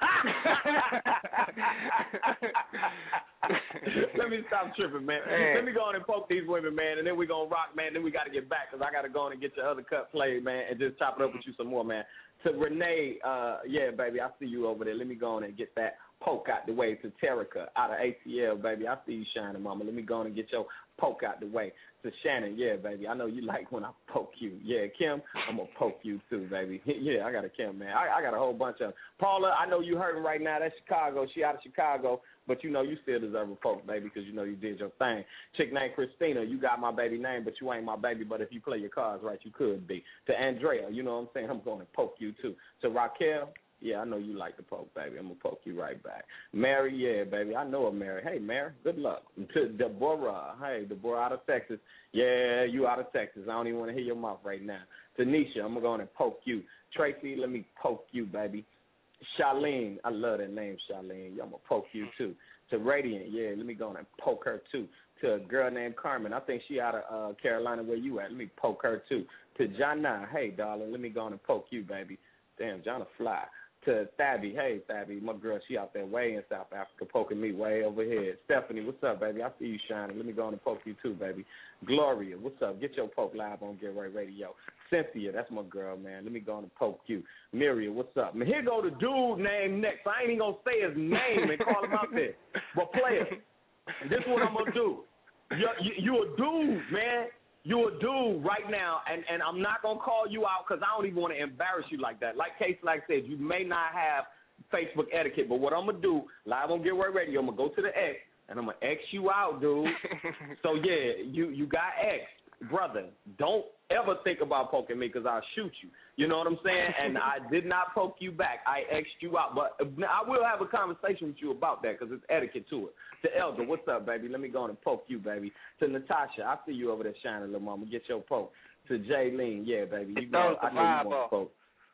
Let me stop tripping, man. man. Let me go on and poke these women, man, and then we gonna rock, man. Then we got to get back because I got to go on and get your other cut played, man, and just chop it up with you some more, man. To Renee, uh, yeah, baby, I see you over there. Let me go on and get that poke out the way. To Terica out of A T L, baby, I see you shining, mama. Let me go on and get your poke out the way. To Shannon, yeah, baby, I know you like when I poke you. Yeah, Kim, I'm going to poke you too, baby. Yeah, I got a Kim, man. I, I got a whole bunch of Paula, I know you hurting right now. That's Chicago. She out of Chicago, but you know you still deserve a poke, baby, because you know you did your thing. Chick named Christina, you got my baby name, but you ain't my baby, but if you play your cards right, you could be. To Andrea, you know what I'm saying? I'm going to poke you too. To Raquel, yeah, I know you like to poke, baby. I'm going to poke you right back. Mary, yeah, baby. I know her, Mary. Hey, Mary, good luck. To Deborah, hey, Deborah out of Texas. Yeah, you out of Texas. I don't even want to hear your mouth right now. To Nisha, I'm going to go on and poke you. Tracy, let me poke you, baby. Charlene, I love that name, Charlene. I'm going to poke you, too. To Radiant, yeah, let me go on and poke her, too. To a girl named Carmen, I think she out of uh, Carolina, where you at. Let me poke her, too. To Jana, hey, darling, let me go on and poke you, baby. Damn, Jana fly. To Thabby, hey, Thabby, my girl, she out there way in South Africa poking me way over here. Stephanie, what's up, baby? I see you shining. Let me go on and poke you too, baby. Gloria, what's up? Get your poke live on Get Right Radio. Cynthia, that's my girl, man. Let me go on and poke you. Miriam, what's up? Man, here go the dude name next. I ain't even going to say his name and call him out there. But play it. This is what I'm going to do. You're, you, you a dude, man. You a dude right now, and, and I'm not going to call you out because I don't even want to embarrass you like that. Like Case like said, you may not have Facebook etiquette, but what I'm going to do, live on Get Right Radio, I'm going to go to the X, and I'm going to X you out, dude. So, yeah, you, you got X. Brother, don't ever think about poking me because I'll shoot you. You know what I'm saying? And I did not poke you back. I X'd you out. But I will have a conversation with you about that because it's etiquette to it. To Elder, what's up, baby? Let me go on and poke you, baby. To Natasha, I see you over there shining, little mama. Get your poke. To Jaylene, yeah, baby. You know, I know you want to poke.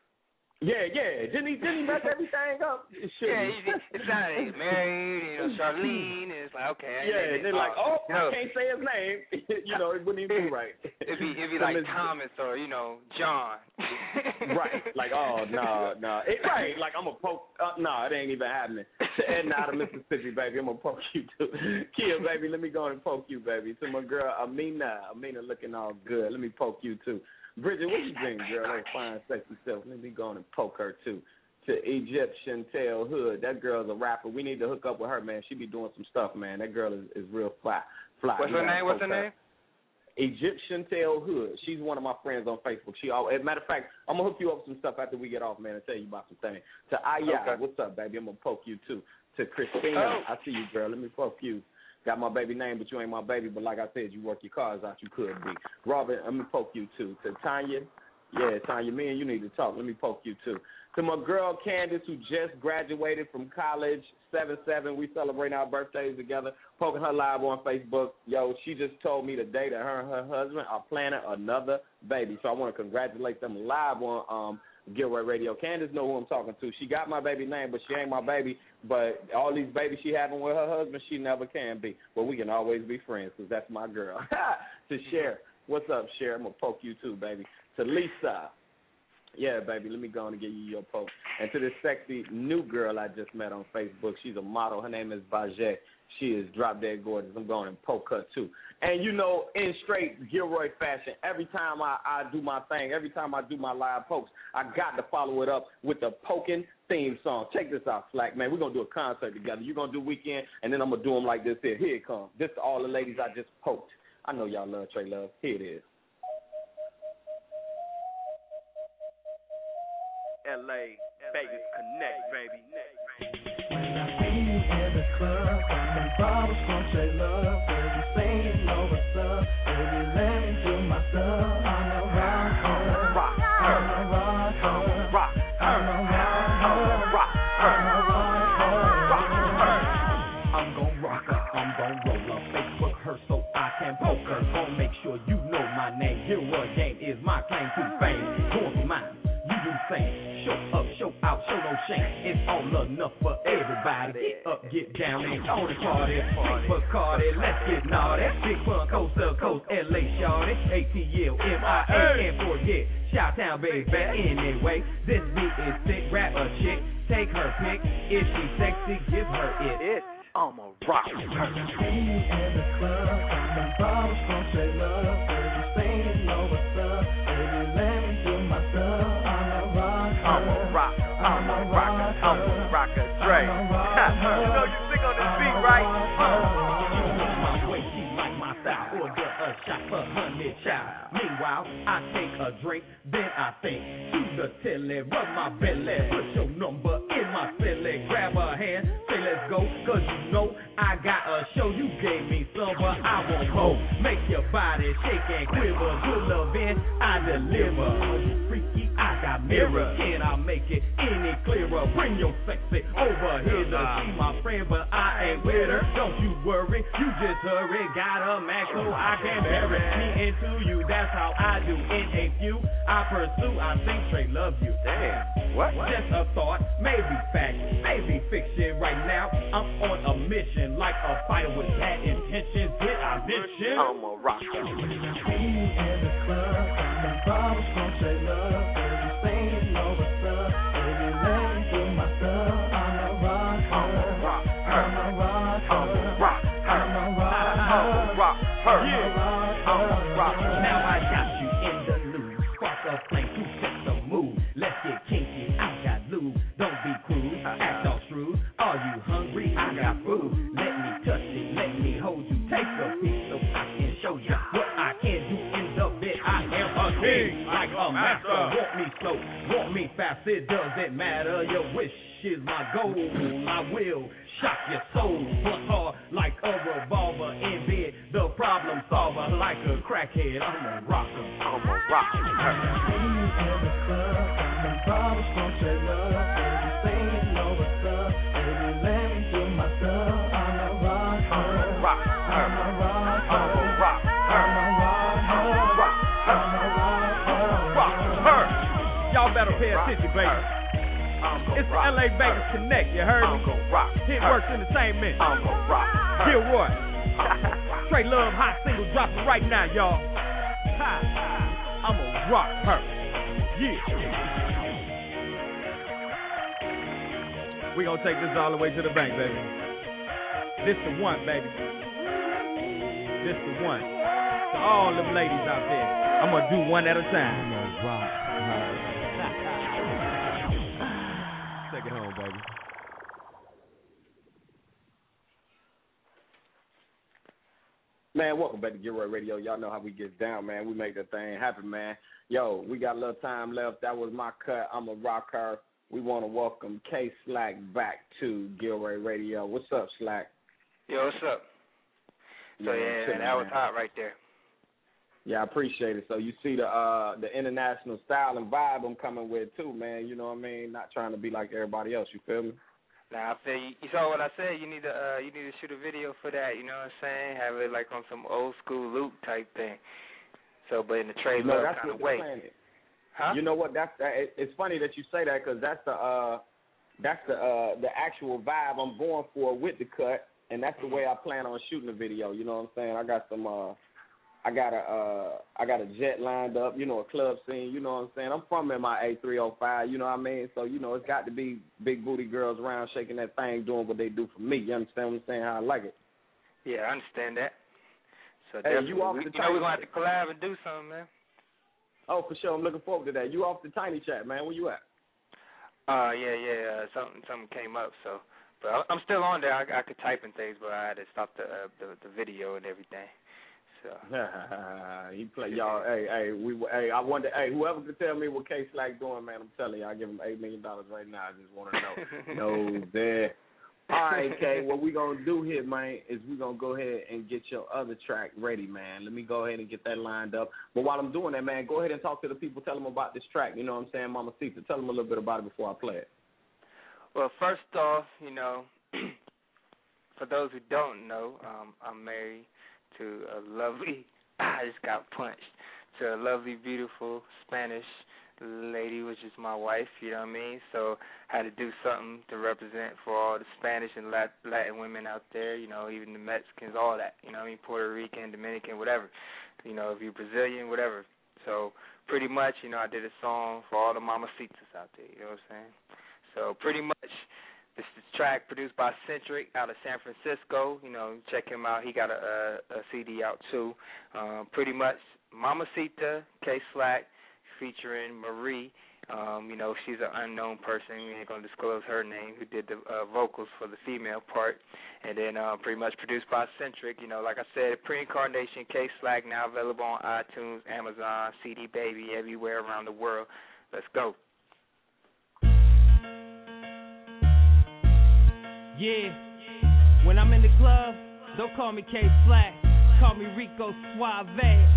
Yeah, yeah. Didn't he, didn't he mess everything up? It yeah, it's not married, you know, Charlene, and it's like, okay. Yeah, and they're like, oh, you know, I can't say his name. You know, it wouldn't even be right. It'd be, it'd be like Thomas or, you know, John. Right. Like, oh, no, no. It, right. Like, I'm going to poke. Uh, no, it ain't even happening. To Edna out of Mississippi, baby, I'm going to poke you, too. Kia, baby, let me go and poke you, baby. To my girl, Amina. Amina looking all good. Let me poke you, too. Bridget, what you think, girl? That fine, sexy self. Let me go on and poke her, too. To Egyptian Tail Hood. That girl's a rapper. We need to hook up with her, man. She be doing some stuff, man. That girl is, is real fly. fly. What's her name? What's her name? Egyptian Tail Hood. She's one of my friends on Facebook. She, all, as a matter of fact, I'm going to hook you up with some stuff after we get off, man, and tell you about some things. To Aya, okay. What's up, baby? I'm going to poke you, too. To Christina, oh. I see you, girl. Let me poke you. Got my baby name, but you ain't my baby. But like I said, you work your cars out, you could be. Robert, let me poke you too. To Tanya, yeah, Tanya, me and you need to talk. Let me poke you too. To my girl Candace, who just graduated from college, seven seven, we celebrating our birthdays together, poking her live on Facebook. Yo, she just told me today that her and her husband are planning another baby. So I want to congratulate them live on um, Gilroy Radio. Candace know who I'm talking to. She got my baby name, but she ain't my baby. But all these babies she having with her husband, she never can be. But we can always be friends because that's my girl. To Cher, what's up, Cher? I'm going to poke you too, baby. To Lisa. Yeah, baby, let me go on and give you your poke. And to this sexy new girl I just met on Facebook, she's a model. Her name is Bajette. She is drop dead gorgeous. I'm going and poke her too. And, you know, in straight Gilroy fashion, every time I, I do my thing, every time I do my live pokes, I got to follow it up with the poking theme song. Check this out, Slack, man. We're going to do a concert together. You're going to do Weekend, and then I'm going to do them like this here. Here it comes. This to all the ladies I just poked. I know y'all love Trey Love. Here it is. L A, Vegas Connect, baby. When I see you in the club, some bottles from Trey Love, baby, say you know what's up, baby, let me do my stuff. I'm a rocker, I'm a rocker, I'm a rocker, I'm a rocker, I'm a rocker, I'm a rocker. I'm gon' rock her, I'm gon' roll her, Facebook her so I can poke her. Gon' make sure you know my name. Gilroy Game is my claim to fame. Going for mine, you do the same. Show up, show out, show no shame. It's all enough for everybody. Get up, get down, and on the party. Drink Bacardi, let's get naughty. Big fun, coast to coast, L A shawty. A T L, M I A, can't forget. Chi-Town, baby, anyway. This beat is sick, rap a chick. Take her pick. If she sexy, give her it. I'm a rock. See you in the club, some bottles from Trey Love, baby, say you know what's up, baby, let me do my stuff. I'm a rock, I'm a rocker, I'm a rocker, Dre. You know you sick on this beat, right? My way, she like my style. Order a shot for honey child. Meanwhile, I take a drink, then I think to the telly, rub my belly, put your number in my celly, grab her hand, say let's go, cause you know I got a show. You gave me some, but I want more. Make your body shake and quiver. Good loving, I deliver. Are you freaky? I got mirror. Can I make it any clearer? Bring your sexy over here to see my friend, but I ain't with her. Don't you worry, you just hurry. Got a Mac so I can bury me into you. That's how I do. In a few I pursue, I think Trey love you. Damn, what? Just a thought, maybe fact, maybe fiction. Right now I'm on a mission, like a fighter with bad intentions. Did I mention? I'm a rocker. See you in the club, some bottles from Trey Love, baby, say you know what's up, baby, let me do my stuff. I'm a rocker, I'm a rocker, I'm a rocker, I'm a rocker, I'm a rocker, I'm a rocker, yeah, I'm a rocker. Now I got you in the loop, spark a flame to set the mood. Let's get kinky, I got lube, don't be crude, act all shrewd. Are you hungry? I got food. Let me touch it, let me hold you. Take a piece so I can show you what I can do in the bed. I am a king, like a master. Want me slow, want me fast, it doesn't matter. Your wish is my goal. I will shock your soul, bust hard like a revolver in bed. The problem solver, like a crackhead. I'm a rocker. I'm a rocker. See you in the club, some bottles from Trey Love, baby, say you know what's up, baby, let me do my stuff. I'm a rocker, I'm a rocker, I'm a rocker, I'm a rocker, I'm a rocker, I'm a rocker, I'm a rocker. Y'all better pay attention, baby. It's the L A Vegas Connect, you heard me? Hit Works Entertainment. I'm a rock. Gilroy. Trey Love hot single dropping right now, y'all. Ha. I'm a rock her. Yeah. We gonna take this all the way to the bank, baby. This the one, baby. This the one. To all them ladies out there, I'm gonna do one at a time. I'm gonna rock her. Take it home, baby. Man, welcome back to Gilroy Radio. Y'all know how we get down, man. We make that thing happen, man. Yo, we got a little time left. That was my cut. I'm a rocker. We want to welcome K Slack back to Gilroy Radio. What's up, Slack? Yo, what's up? So yeah, yeah that was hot right there. Yeah, I appreciate it. So you see the uh, the international style and vibe I'm coming with too, man. You know what I mean? Not trying to be like everybody else. You feel me? Nah, I feel you. You saw what I said. You need to uh, you need to shoot a video for that. You know what I'm saying? Have it like on some old school Luke type thing. So, but in the Trey Love kind of way. Huh? You know what? That's that. It's funny that you say that because that's the uh, that's the uh, the actual vibe I'm going for with the cut, and that's the way I plan on shooting the video. You know what I'm saying? I got some. Uh, I got a uh, I got a jet lined up, you know, a club scene, you know what I'm saying? I'm from M I A three oh five, you know what I mean? So, you know, it's got to be big booty girls around shaking that thing, doing what they do for me. You understand what I'm saying? How I like it. Yeah, I understand that. So hey, definitely, you off we, the you know we're going to have to collab and do something, man. Oh, for sure. I'm looking forward to that. You off the Tiny Chat, man. Where you at? Uh, yeah, yeah. Uh, something something came up, so. But I'm still on there. I, I could type in things, but I had to stop the, uh, the, the video and everything. So. he play y'all. Hey, hey, we. Hey, I wonder. Hey, whoever could tell me what K Slack doing, man, I'm telling you, I give him eight million dollars right now. I just want to know. no, there. All right, K. What we gonna do here, man, is we gonna go ahead and get your other track ready, man. Let me go ahead and get that lined up. But while I'm doing that, man, go ahead and talk to the people. Tell them about this track. You know what I'm saying, Mamacita. Tell them a little bit about it before I play it. Well, first off, you know, for those who don't know, um, I'm married to a lovely, I just got punched, to a lovely, beautiful Spanish lady, which is my wife, you know what I mean? So I had to do something to represent for all the Spanish and Latin women out there, you know, even the Mexicans, all that, you know what I mean? Puerto Rican, Dominican, whatever, you know, if you're Brazilian, whatever. So pretty much, you know, I did a song for all the mamacitas out there, you know what I'm saying? So pretty much, this is a track produced by Centric out of San Francisco. You know, check him out. He got a, a, a C D out, too. Um, pretty much Mamacita, K Slack, featuring Marie. Um, you know, she's an unknown person. We ain't going to disclose her name, who did the uh, vocals for the female part. And then uh, pretty much produced by Centric. You know, like I said, Pre-Incarnation, K Slack, now available on iTunes, Amazon, C D Baby, everywhere around the world. Let's go. Yeah, when I'm in the club, don't call me K Slack, call me Rico Suave.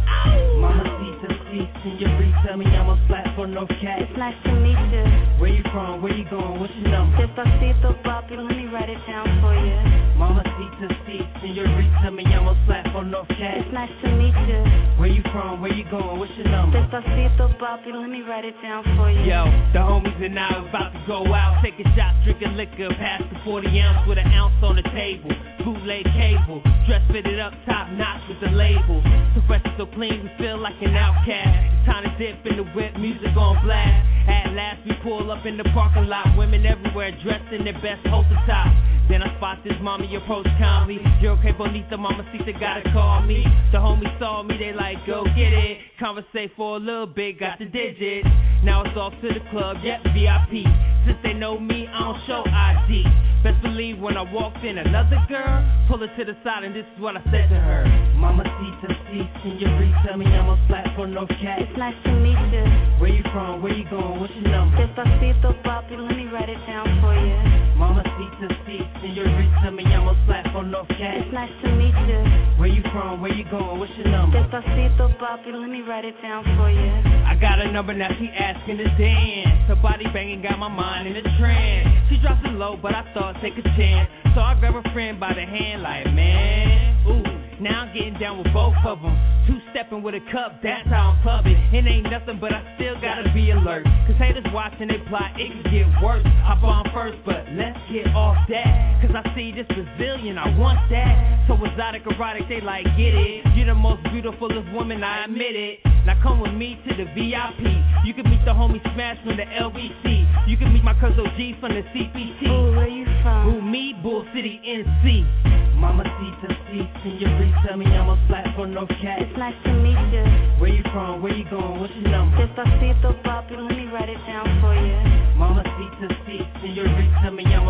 Mamacita, see, senorita, me I'm a flat for no cat. It's nice to meet you. Where you from, where you going, what's your number? Despacito, papi, let me write it down for you. Mamacita, see, senorita, me I'm a flat for no cat. It's nice to meet you. Where you from, where you going, what's your number? Despacito, papi, let me write it down for you. Yo, the homies and I about to go out, take a shot, drinking liquor, pass the forty ounce with an ounce on the table. Bootleg cable, dress fitted up, top notch with the label. So fresh and so clean, we feel like an outcast. It's time to dip in the whip, music on blast. At last we pull up in the parking lot, women everywhere dressed in their best holster tops. Then I spot this mommy approach calmly. Yo, que bonita, mamacita, gotta call me. The homies saw me, they like, go get it. Conversate for a little bit, got the digits. Now it's off to the club, yep, V I P. Since they know me, I don't show I D. Best believe when I walked in, another girl pull her to the side, and this is what I said to her. Mamacita, see, senorita, me I'm a flat for no cat. It's nice to meet you. Where you from, where you going, what's your number? Despacito, papi, let me write it down for you. Mamacita, see, senorita, me I'm a flat for no cat. It's nice to meet you. Where you from, where you going, what's your number? Despacito, papi, let me write it down for you. I got a number, now she asking to dance. Her body banging got my mind in a trance. She drops it low, but I thought take a chance. So I grab a friend by the hand like, man, ooh. Now I'm getting down with both of them. Two-stepping with a cup, that's how I'm clubbing. It ain't nothing, but I still gotta be alert. Cause haters watching, they plot, it can get worse. Hop on first, but let's get off that. Cause I see this Brazilian, I want that. So exotic, erotic, they like, get it. You're the most beautifulest woman, I admit it. Now come with me to the V I P. You can meet the homie Smash from the L B C. You can meet my cousin G from the C P T. Ooh, where you from? Ooh, me, Bull City, N C. Mamacita, see, senorita, me I'm a flat for no cat. It's nice to meet you. Where you from, where you going, what's your number? Despacito, papi, let me write it down for you. Mamacita, see, senorita, me I'm a flat for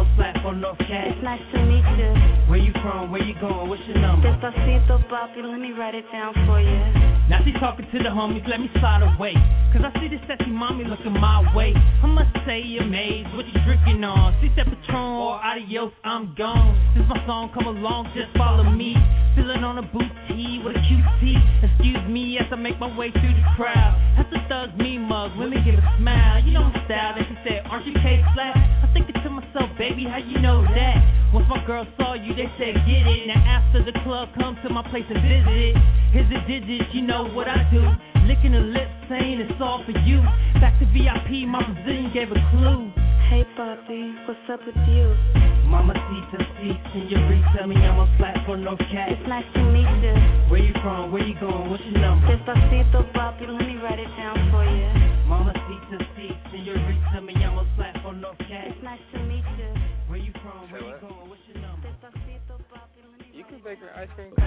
from North Cat. It's nice to meet you. Where you from? Where you going? What's your number? Despacito, papi, let me write it down for you. Now she talking to the homies, let me slide away. Cause I see this sexy mommy looking my way. I must say, amazed, what you drinking on? She said Patron or adios, I'm gone. Since my song come along, just follow me. Feeling on a booty with a Q T. Excuse me as I make my way through the crowd. That's the thug me mug, let me give a smile. You know my style, then she said, aren't you K-Flat? I'm thinking to myself, baby, how you know that? Once my girls saw you, they said, get it. Now after the club, come to my place and visit it. Here's the digits, you know what I do. Licking the lips, saying it's all for you. Back to V I P, my Brazilian gave a clue. Hey, papi, what's up with you? Mama Sita, see, senorita, me, I'm a flat for North Cat. It's nice to meet you. Where you from? Where you going? What's your number? Despacito, papi, let me write it down for you. Mama Sita, see, senorita, me, I'm a flat for North Cat. It's nice to meet you. Where you from? Where you going? What's your number? Despacito, papi, let me. You can bake her ice cream.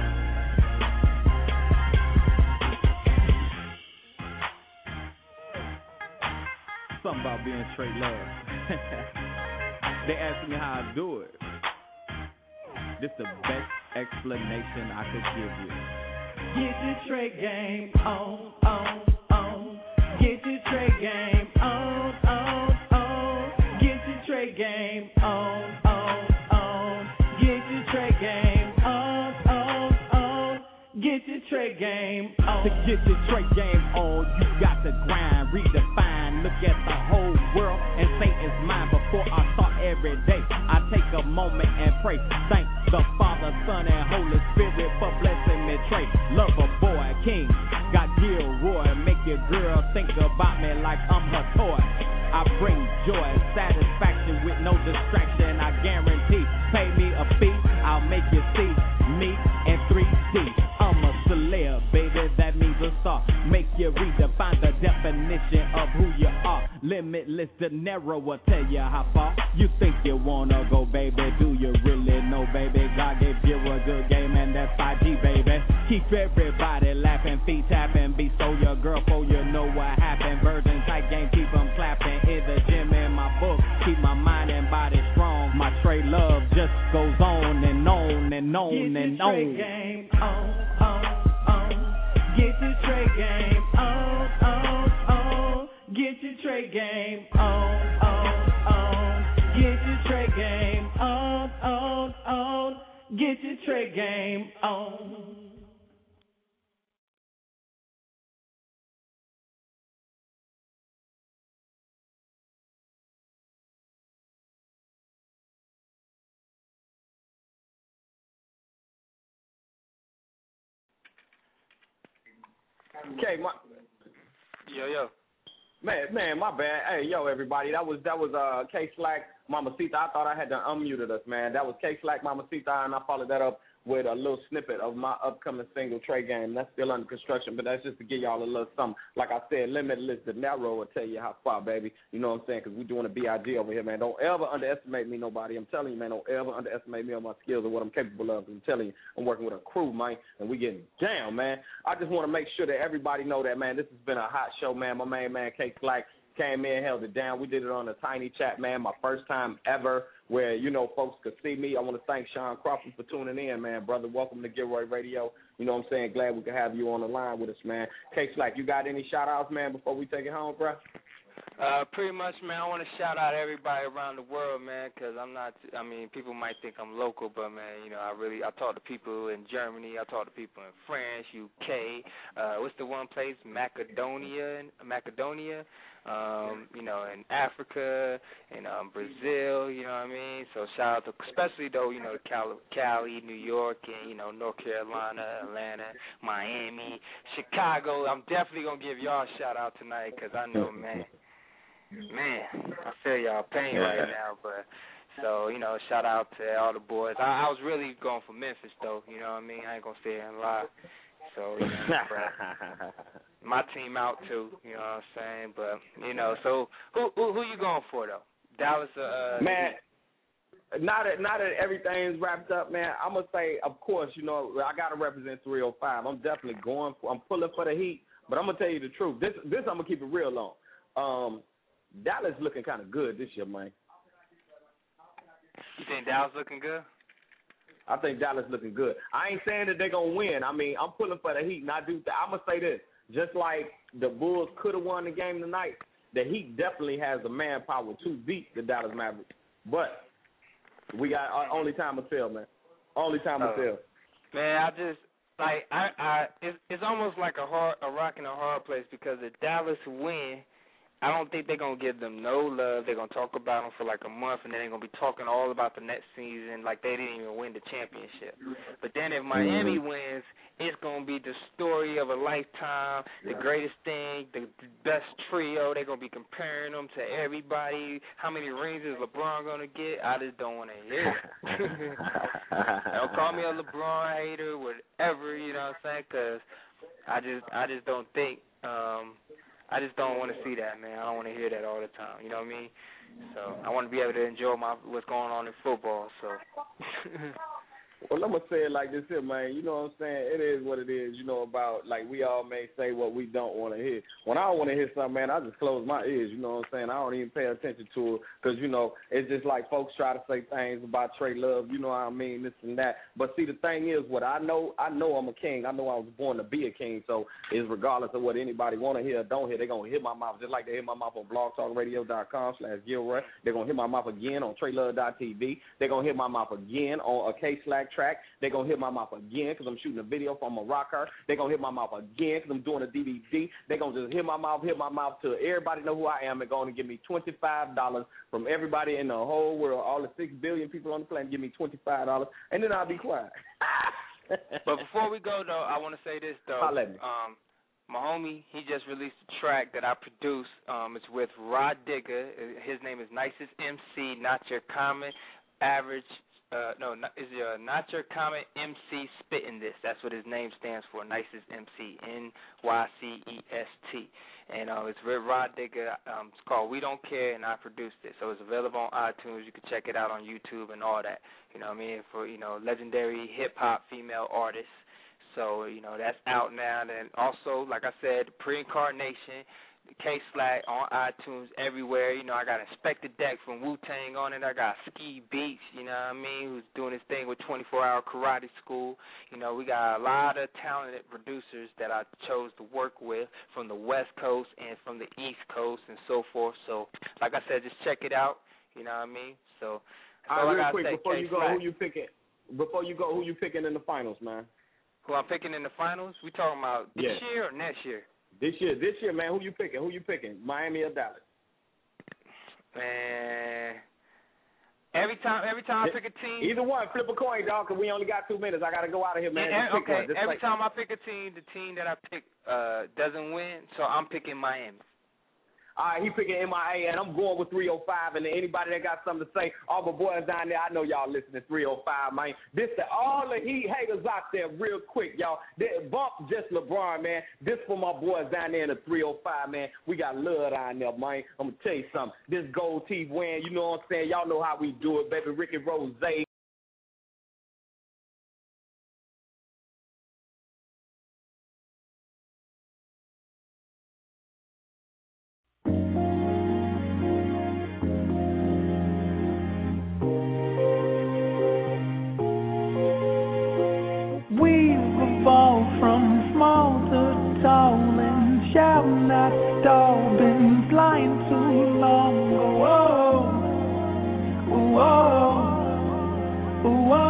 Something about being straight love. They ask me how I do it. This the best explanation I could give you. Get your straight game on, on, on. Get your straight game on, on, on. Get your straight game on, on, on. Get your straight game on, on, on. Get your straight game on. To get your straight game on, you got to grind, redefine, look at the whole world and say it's mine. Before I start every day, I take a moment and pray. Thank the Father, Son, and Holy Spirit for blessing me. Trey, lover, boy, king, got Gilroy, make your girl think about me like I'm her toy. I bring joy, satisfaction with no distraction. I guarantee, pay me a fee, I'll make you see me in three D. I'm a celeb, baby, that means a star. Make you redefine the definition of who you are. Limitless, the narrow will tell you how far you think you wanna go, baby. Do you really know, baby? God gave you a good game, and that's five G, baby. Keep everybody laughing, feet tapping, be so your girl, for you know what happened. Virgin type game, keep them clapping. In the gym, in my book, keep my mind and body strong. My straight love just goes on and on and on Get and your on. straight game on, on, on. Get your straight game on, on, on. Get your straight game on, on, on. Get your straight game on, on, on. Get your straight game on. Okay, my Yo, yo. man, man, my bad. Hey, yo, everybody, that was that was uh K Slack, Mamacita. I thought I had done unmuted us, man. That was K Slack, Mamacita, and I followed that up with a little snippet of my upcoming single, Trey Game. That's still under construction, but that's just to give y'all a little something. Like I said, limitless, the narrow will tell you how far, baby. You know what I'm saying? Because we're doing a B I G over here, man. Don't ever underestimate me, nobody. I'm telling you, man, don't ever underestimate me on my skills or what I'm capable of. I'm telling you, I'm working with a crew, man, and we getting down, man. I just want to make sure that everybody know that, man, this has been a hot show, man. My main man, K Slack, came in, held it down. We did it on a tiny chat, man, my first time ever where, you know, folks could see me. I want to thank Sean Crawford for tuning in, man. Brother, welcome to Gilroy Radio. You know what I'm saying? Glad we could have you on the line with us, man. K-Slack, you got any shout-outs, man, before we take it home, bro? Uh, pretty much, man, I want to shout out everybody around the world, man, because I'm not, I mean, people might think I'm local, but, man, you know, I really, I talk to people in Germany, I talk to people in France, U K, uh, what's the one place, Macedonia, Macedonia, um, you know, in Africa, in um, Brazil, you know what I mean? So shout out to, especially, though, you know, Cali, Cali, New York, and, you know, North Carolina, Atlanta, Miami, Chicago. I'm definitely going to give y'all a shout out tonight because I know, man, Man, I feel y'all pain right now, but so, you know, shout out to all the boys. I, I was really going for Memphis, though, you know what I mean? I ain't going to stay here and lie. So, you know, bro, my team out, too, you know what I'm saying? But, you know, so who who, who you going for, though? Dallas? Uh, man, now that, now that everything's wrapped up, man, I'm going to say, of course, you know, I got to represent three oh five. I'm definitely going for, I'm pulling for the Heat, but I'm going to tell you the truth. This, this I'm going to keep it real on. Um, Dallas looking kind of good this year, man. You think Dallas looking good? I think Dallas looking good. I ain't saying that they're going to win. I mean, I'm pulling for the Heat, and I do. Th- I'm going to say this. Just like the Bulls could have won the game tonight, the Heat definitely has the manpower to beat the Dallas Mavericks. But we got uh, only time to tell, man. Only time to uh, tell. Man, I just, like, I, I, it's, it's almost like a hard, a rock and a hard place because if Dallas win, I don't think they're going to give them no love. They're going to talk about them for like a month, and then they're going to be talking all about the next season like they didn't even win the championship. But then if Miami mm-hmm. wins, it's going to be the story of a lifetime, the yeah. greatest thing, the best trio. They're going to be comparing them to everybody. How many rings is LeBron going to get? I just don't want to hear it. Don't call me a LeBron hater, whatever, you know what I'm saying, because I just, I just don't think um, – I just don't want to see that, man. I don't want to hear that all the time. You know what I mean? So I want to be able to enjoy my what's going on in football. So. Well, I'm going to say it like this here, man. You know what I'm saying? It is what it is, you know, about, like, we all may say what we don't want to hear. When I don't want to hear something, man, I just close my ears, you know what I'm saying? I don't even pay attention to it because, you know, it's just like folks try to say things about Trey Love, you know what I mean, this and that. But, see, the thing is, what I know, I know I'm a king. I know I was born to be a king, so it's regardless of what anybody want to hear or don't hear, they're going to hit my mouth just like they hit my mouth on blogtalkradio.com slash Gilroy. They're going to hit my mouth again on Trey Love dot T V. They're going to hit my mouth again on a K-Slack track. They're going to hit my mouth again because I'm shooting a video from a rocker. They're going to hit my mouth again because I'm doing a D V D. They're going to just hit my mouth, hit my mouth till everybody know who I am and going to give me twenty-five dollars from everybody in the whole world. All the six billion people on the planet give me twenty-five dollars, and then I'll be quiet. But before we go, though, I want to say this, though. Um, my homie, he just released a track that I produced. Um, it's with Rod Digger. His name is Nicest M C, not your common average. Uh, no, not, is your not your common M C spitting this. That's what his name stands for, Nicest M C, N Y C E S T. And uh, it's with Rod Digger. Um, it's called We Don't Care, and I produced it. So it's available on iTunes. You can check it out on YouTube and all that. You know what I mean? For, you know, legendary hip-hop female artists. So, you know, that's out now. And also, like I said, Pre-Incarnation, K-Slack on iTunes, everywhere. You know, I got Inspector Deck from Wu-Tang on it. I got Ski Beats, you know what I mean, who's doing his thing with twenty-four hour Karate School. You know, we got a lot of talented producers that I chose to work with from the West Coast and from the East Coast and so forth. So, like I said, just check it out. You know what I mean? So, all right, real quick, say, before you go, who you picking? Before you go, who you picking in the finals, man? Who I'm picking in the finals? We talking about this yeah. year or next year? This year, this year, man, who you picking? Who you picking? Miami or Dallas? Man, every time, every time I pick a team, either one, flip a coin, dog. Cause we only got two minutes. I gotta go out of here, man. And, okay, every like, time I pick a team, the team that I pick uh, doesn't win, so I'm picking Miami. All right, he picking M I A, and I'm going with three oh five. And anybody that got something to say, all my boys down there, I know y'all listening to three oh five, man. This to all the Heat haters out there, real quick, y'all. They bump just LeBron, man. This for my boys down there in the three oh five, man. We got love down there, man. I'm going to tell you something. This gold teeth wearing, you know what I'm saying? Y'all know how we do it, baby. Ricky Rose. Shall not stall, been flying too long. Whoa, whoa,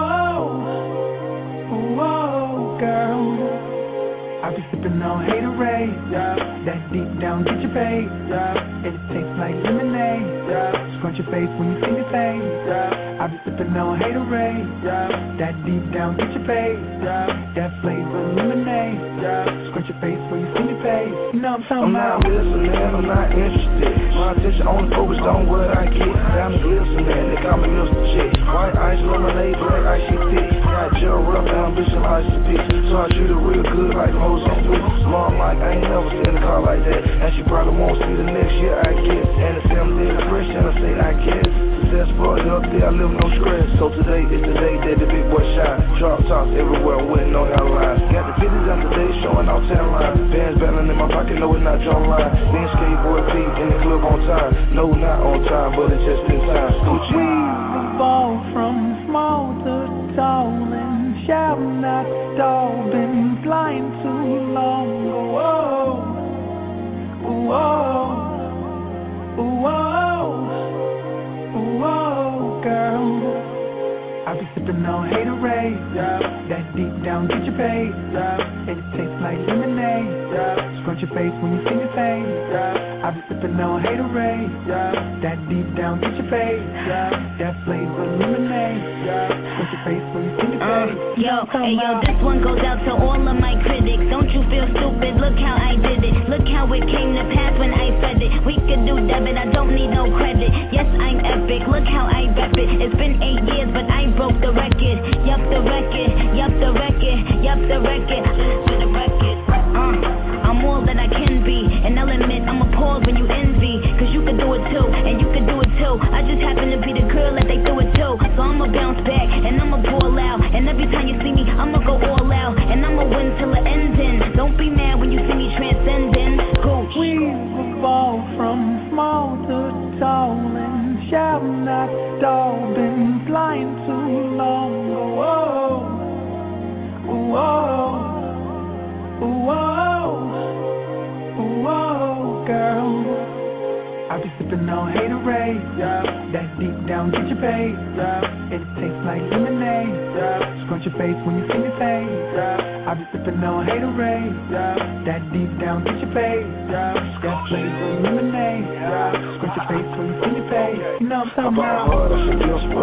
whoa, whoa, girl. I be sipping on Haterade, yeah. That deep down get your pay, yeah. It tastes like lemonade, yeah. Scrunch your face when you see me face, yeah. I be sipping on Haterade, yeah. That deep down get your pay, yeah. That flavor lemonade, yeah. Scrunch your face when you see me pay. You know what I'm talking I'm about? not listening, I'm not interested. My attention only focused on what I get. Down the glistening, they call me Mister Chick. White ice, lemonade, black icy tea. Got gel rough, ambition, ice and peach. So I treat her real good like hoes on sweet. Mom like I ain't never seen a car like that. And she probably won't see the next year, I guess. And it's them dead fresh, and I say I guess. Success brought up there, I live no stress. So today is the day that the big boy shine. Drop tops everywhere, waiting on how line. Got the titties out today, showing off ten line. Bands battling in my pocket, no it's not John line. Then skateboard Pete in the club on time. No, not on time, but it's just in time. Gucci. fall from small to tall and shall not stall. Been flying too long. Whoa, whoa, whoa, whoa, girl. I be sipping on haterade, yeah. That deep down get your pay, yeah. It tastes like lemonade, yeah. Scrunch your face when you see me fade, yeah. I be sipping on haterade, yeah. That deep down get your pay, yeah. That flavor lemonade, yeah. Scrunch your face when you see me fade. Uh, yo, hey yo, this one goes out to all of my critics. Don't you feel stupid? Look how I did it. Look how it came to pass when I said it. We could do debit, I don't need no credit. Yes, I'm epic. Look how I rep it. It's been eight years, but I broke the record, yup the record, yup the record, yup the record, for the record. Uh, I'm all that I can be, and I'll admit I'm appalled when you envy, cause you can do it too, and you can do it too. I just happen to be the girl that they do it too, so I'ma bounce back, and I'ma ball out, and every time you see me, I'ma go all out, and I'ma win till the end's in. Don't be mad when you see me transcending. Go. We will fall from small to tall and shall not stall. Been flying too long. Whoa, whoa, whoa, whoa, girl. I be sipping on haterade, yeah. That deep down get your pay, yeah. It tastes like lemonade, yeah. Scrunch your face when you see me fade, yeah. I be sipping on haterade, yeah. That deep down get your pay, yeah. That flavor lemonade, yeah. Scrunch your face when you see me fade. You know what I'm talking about?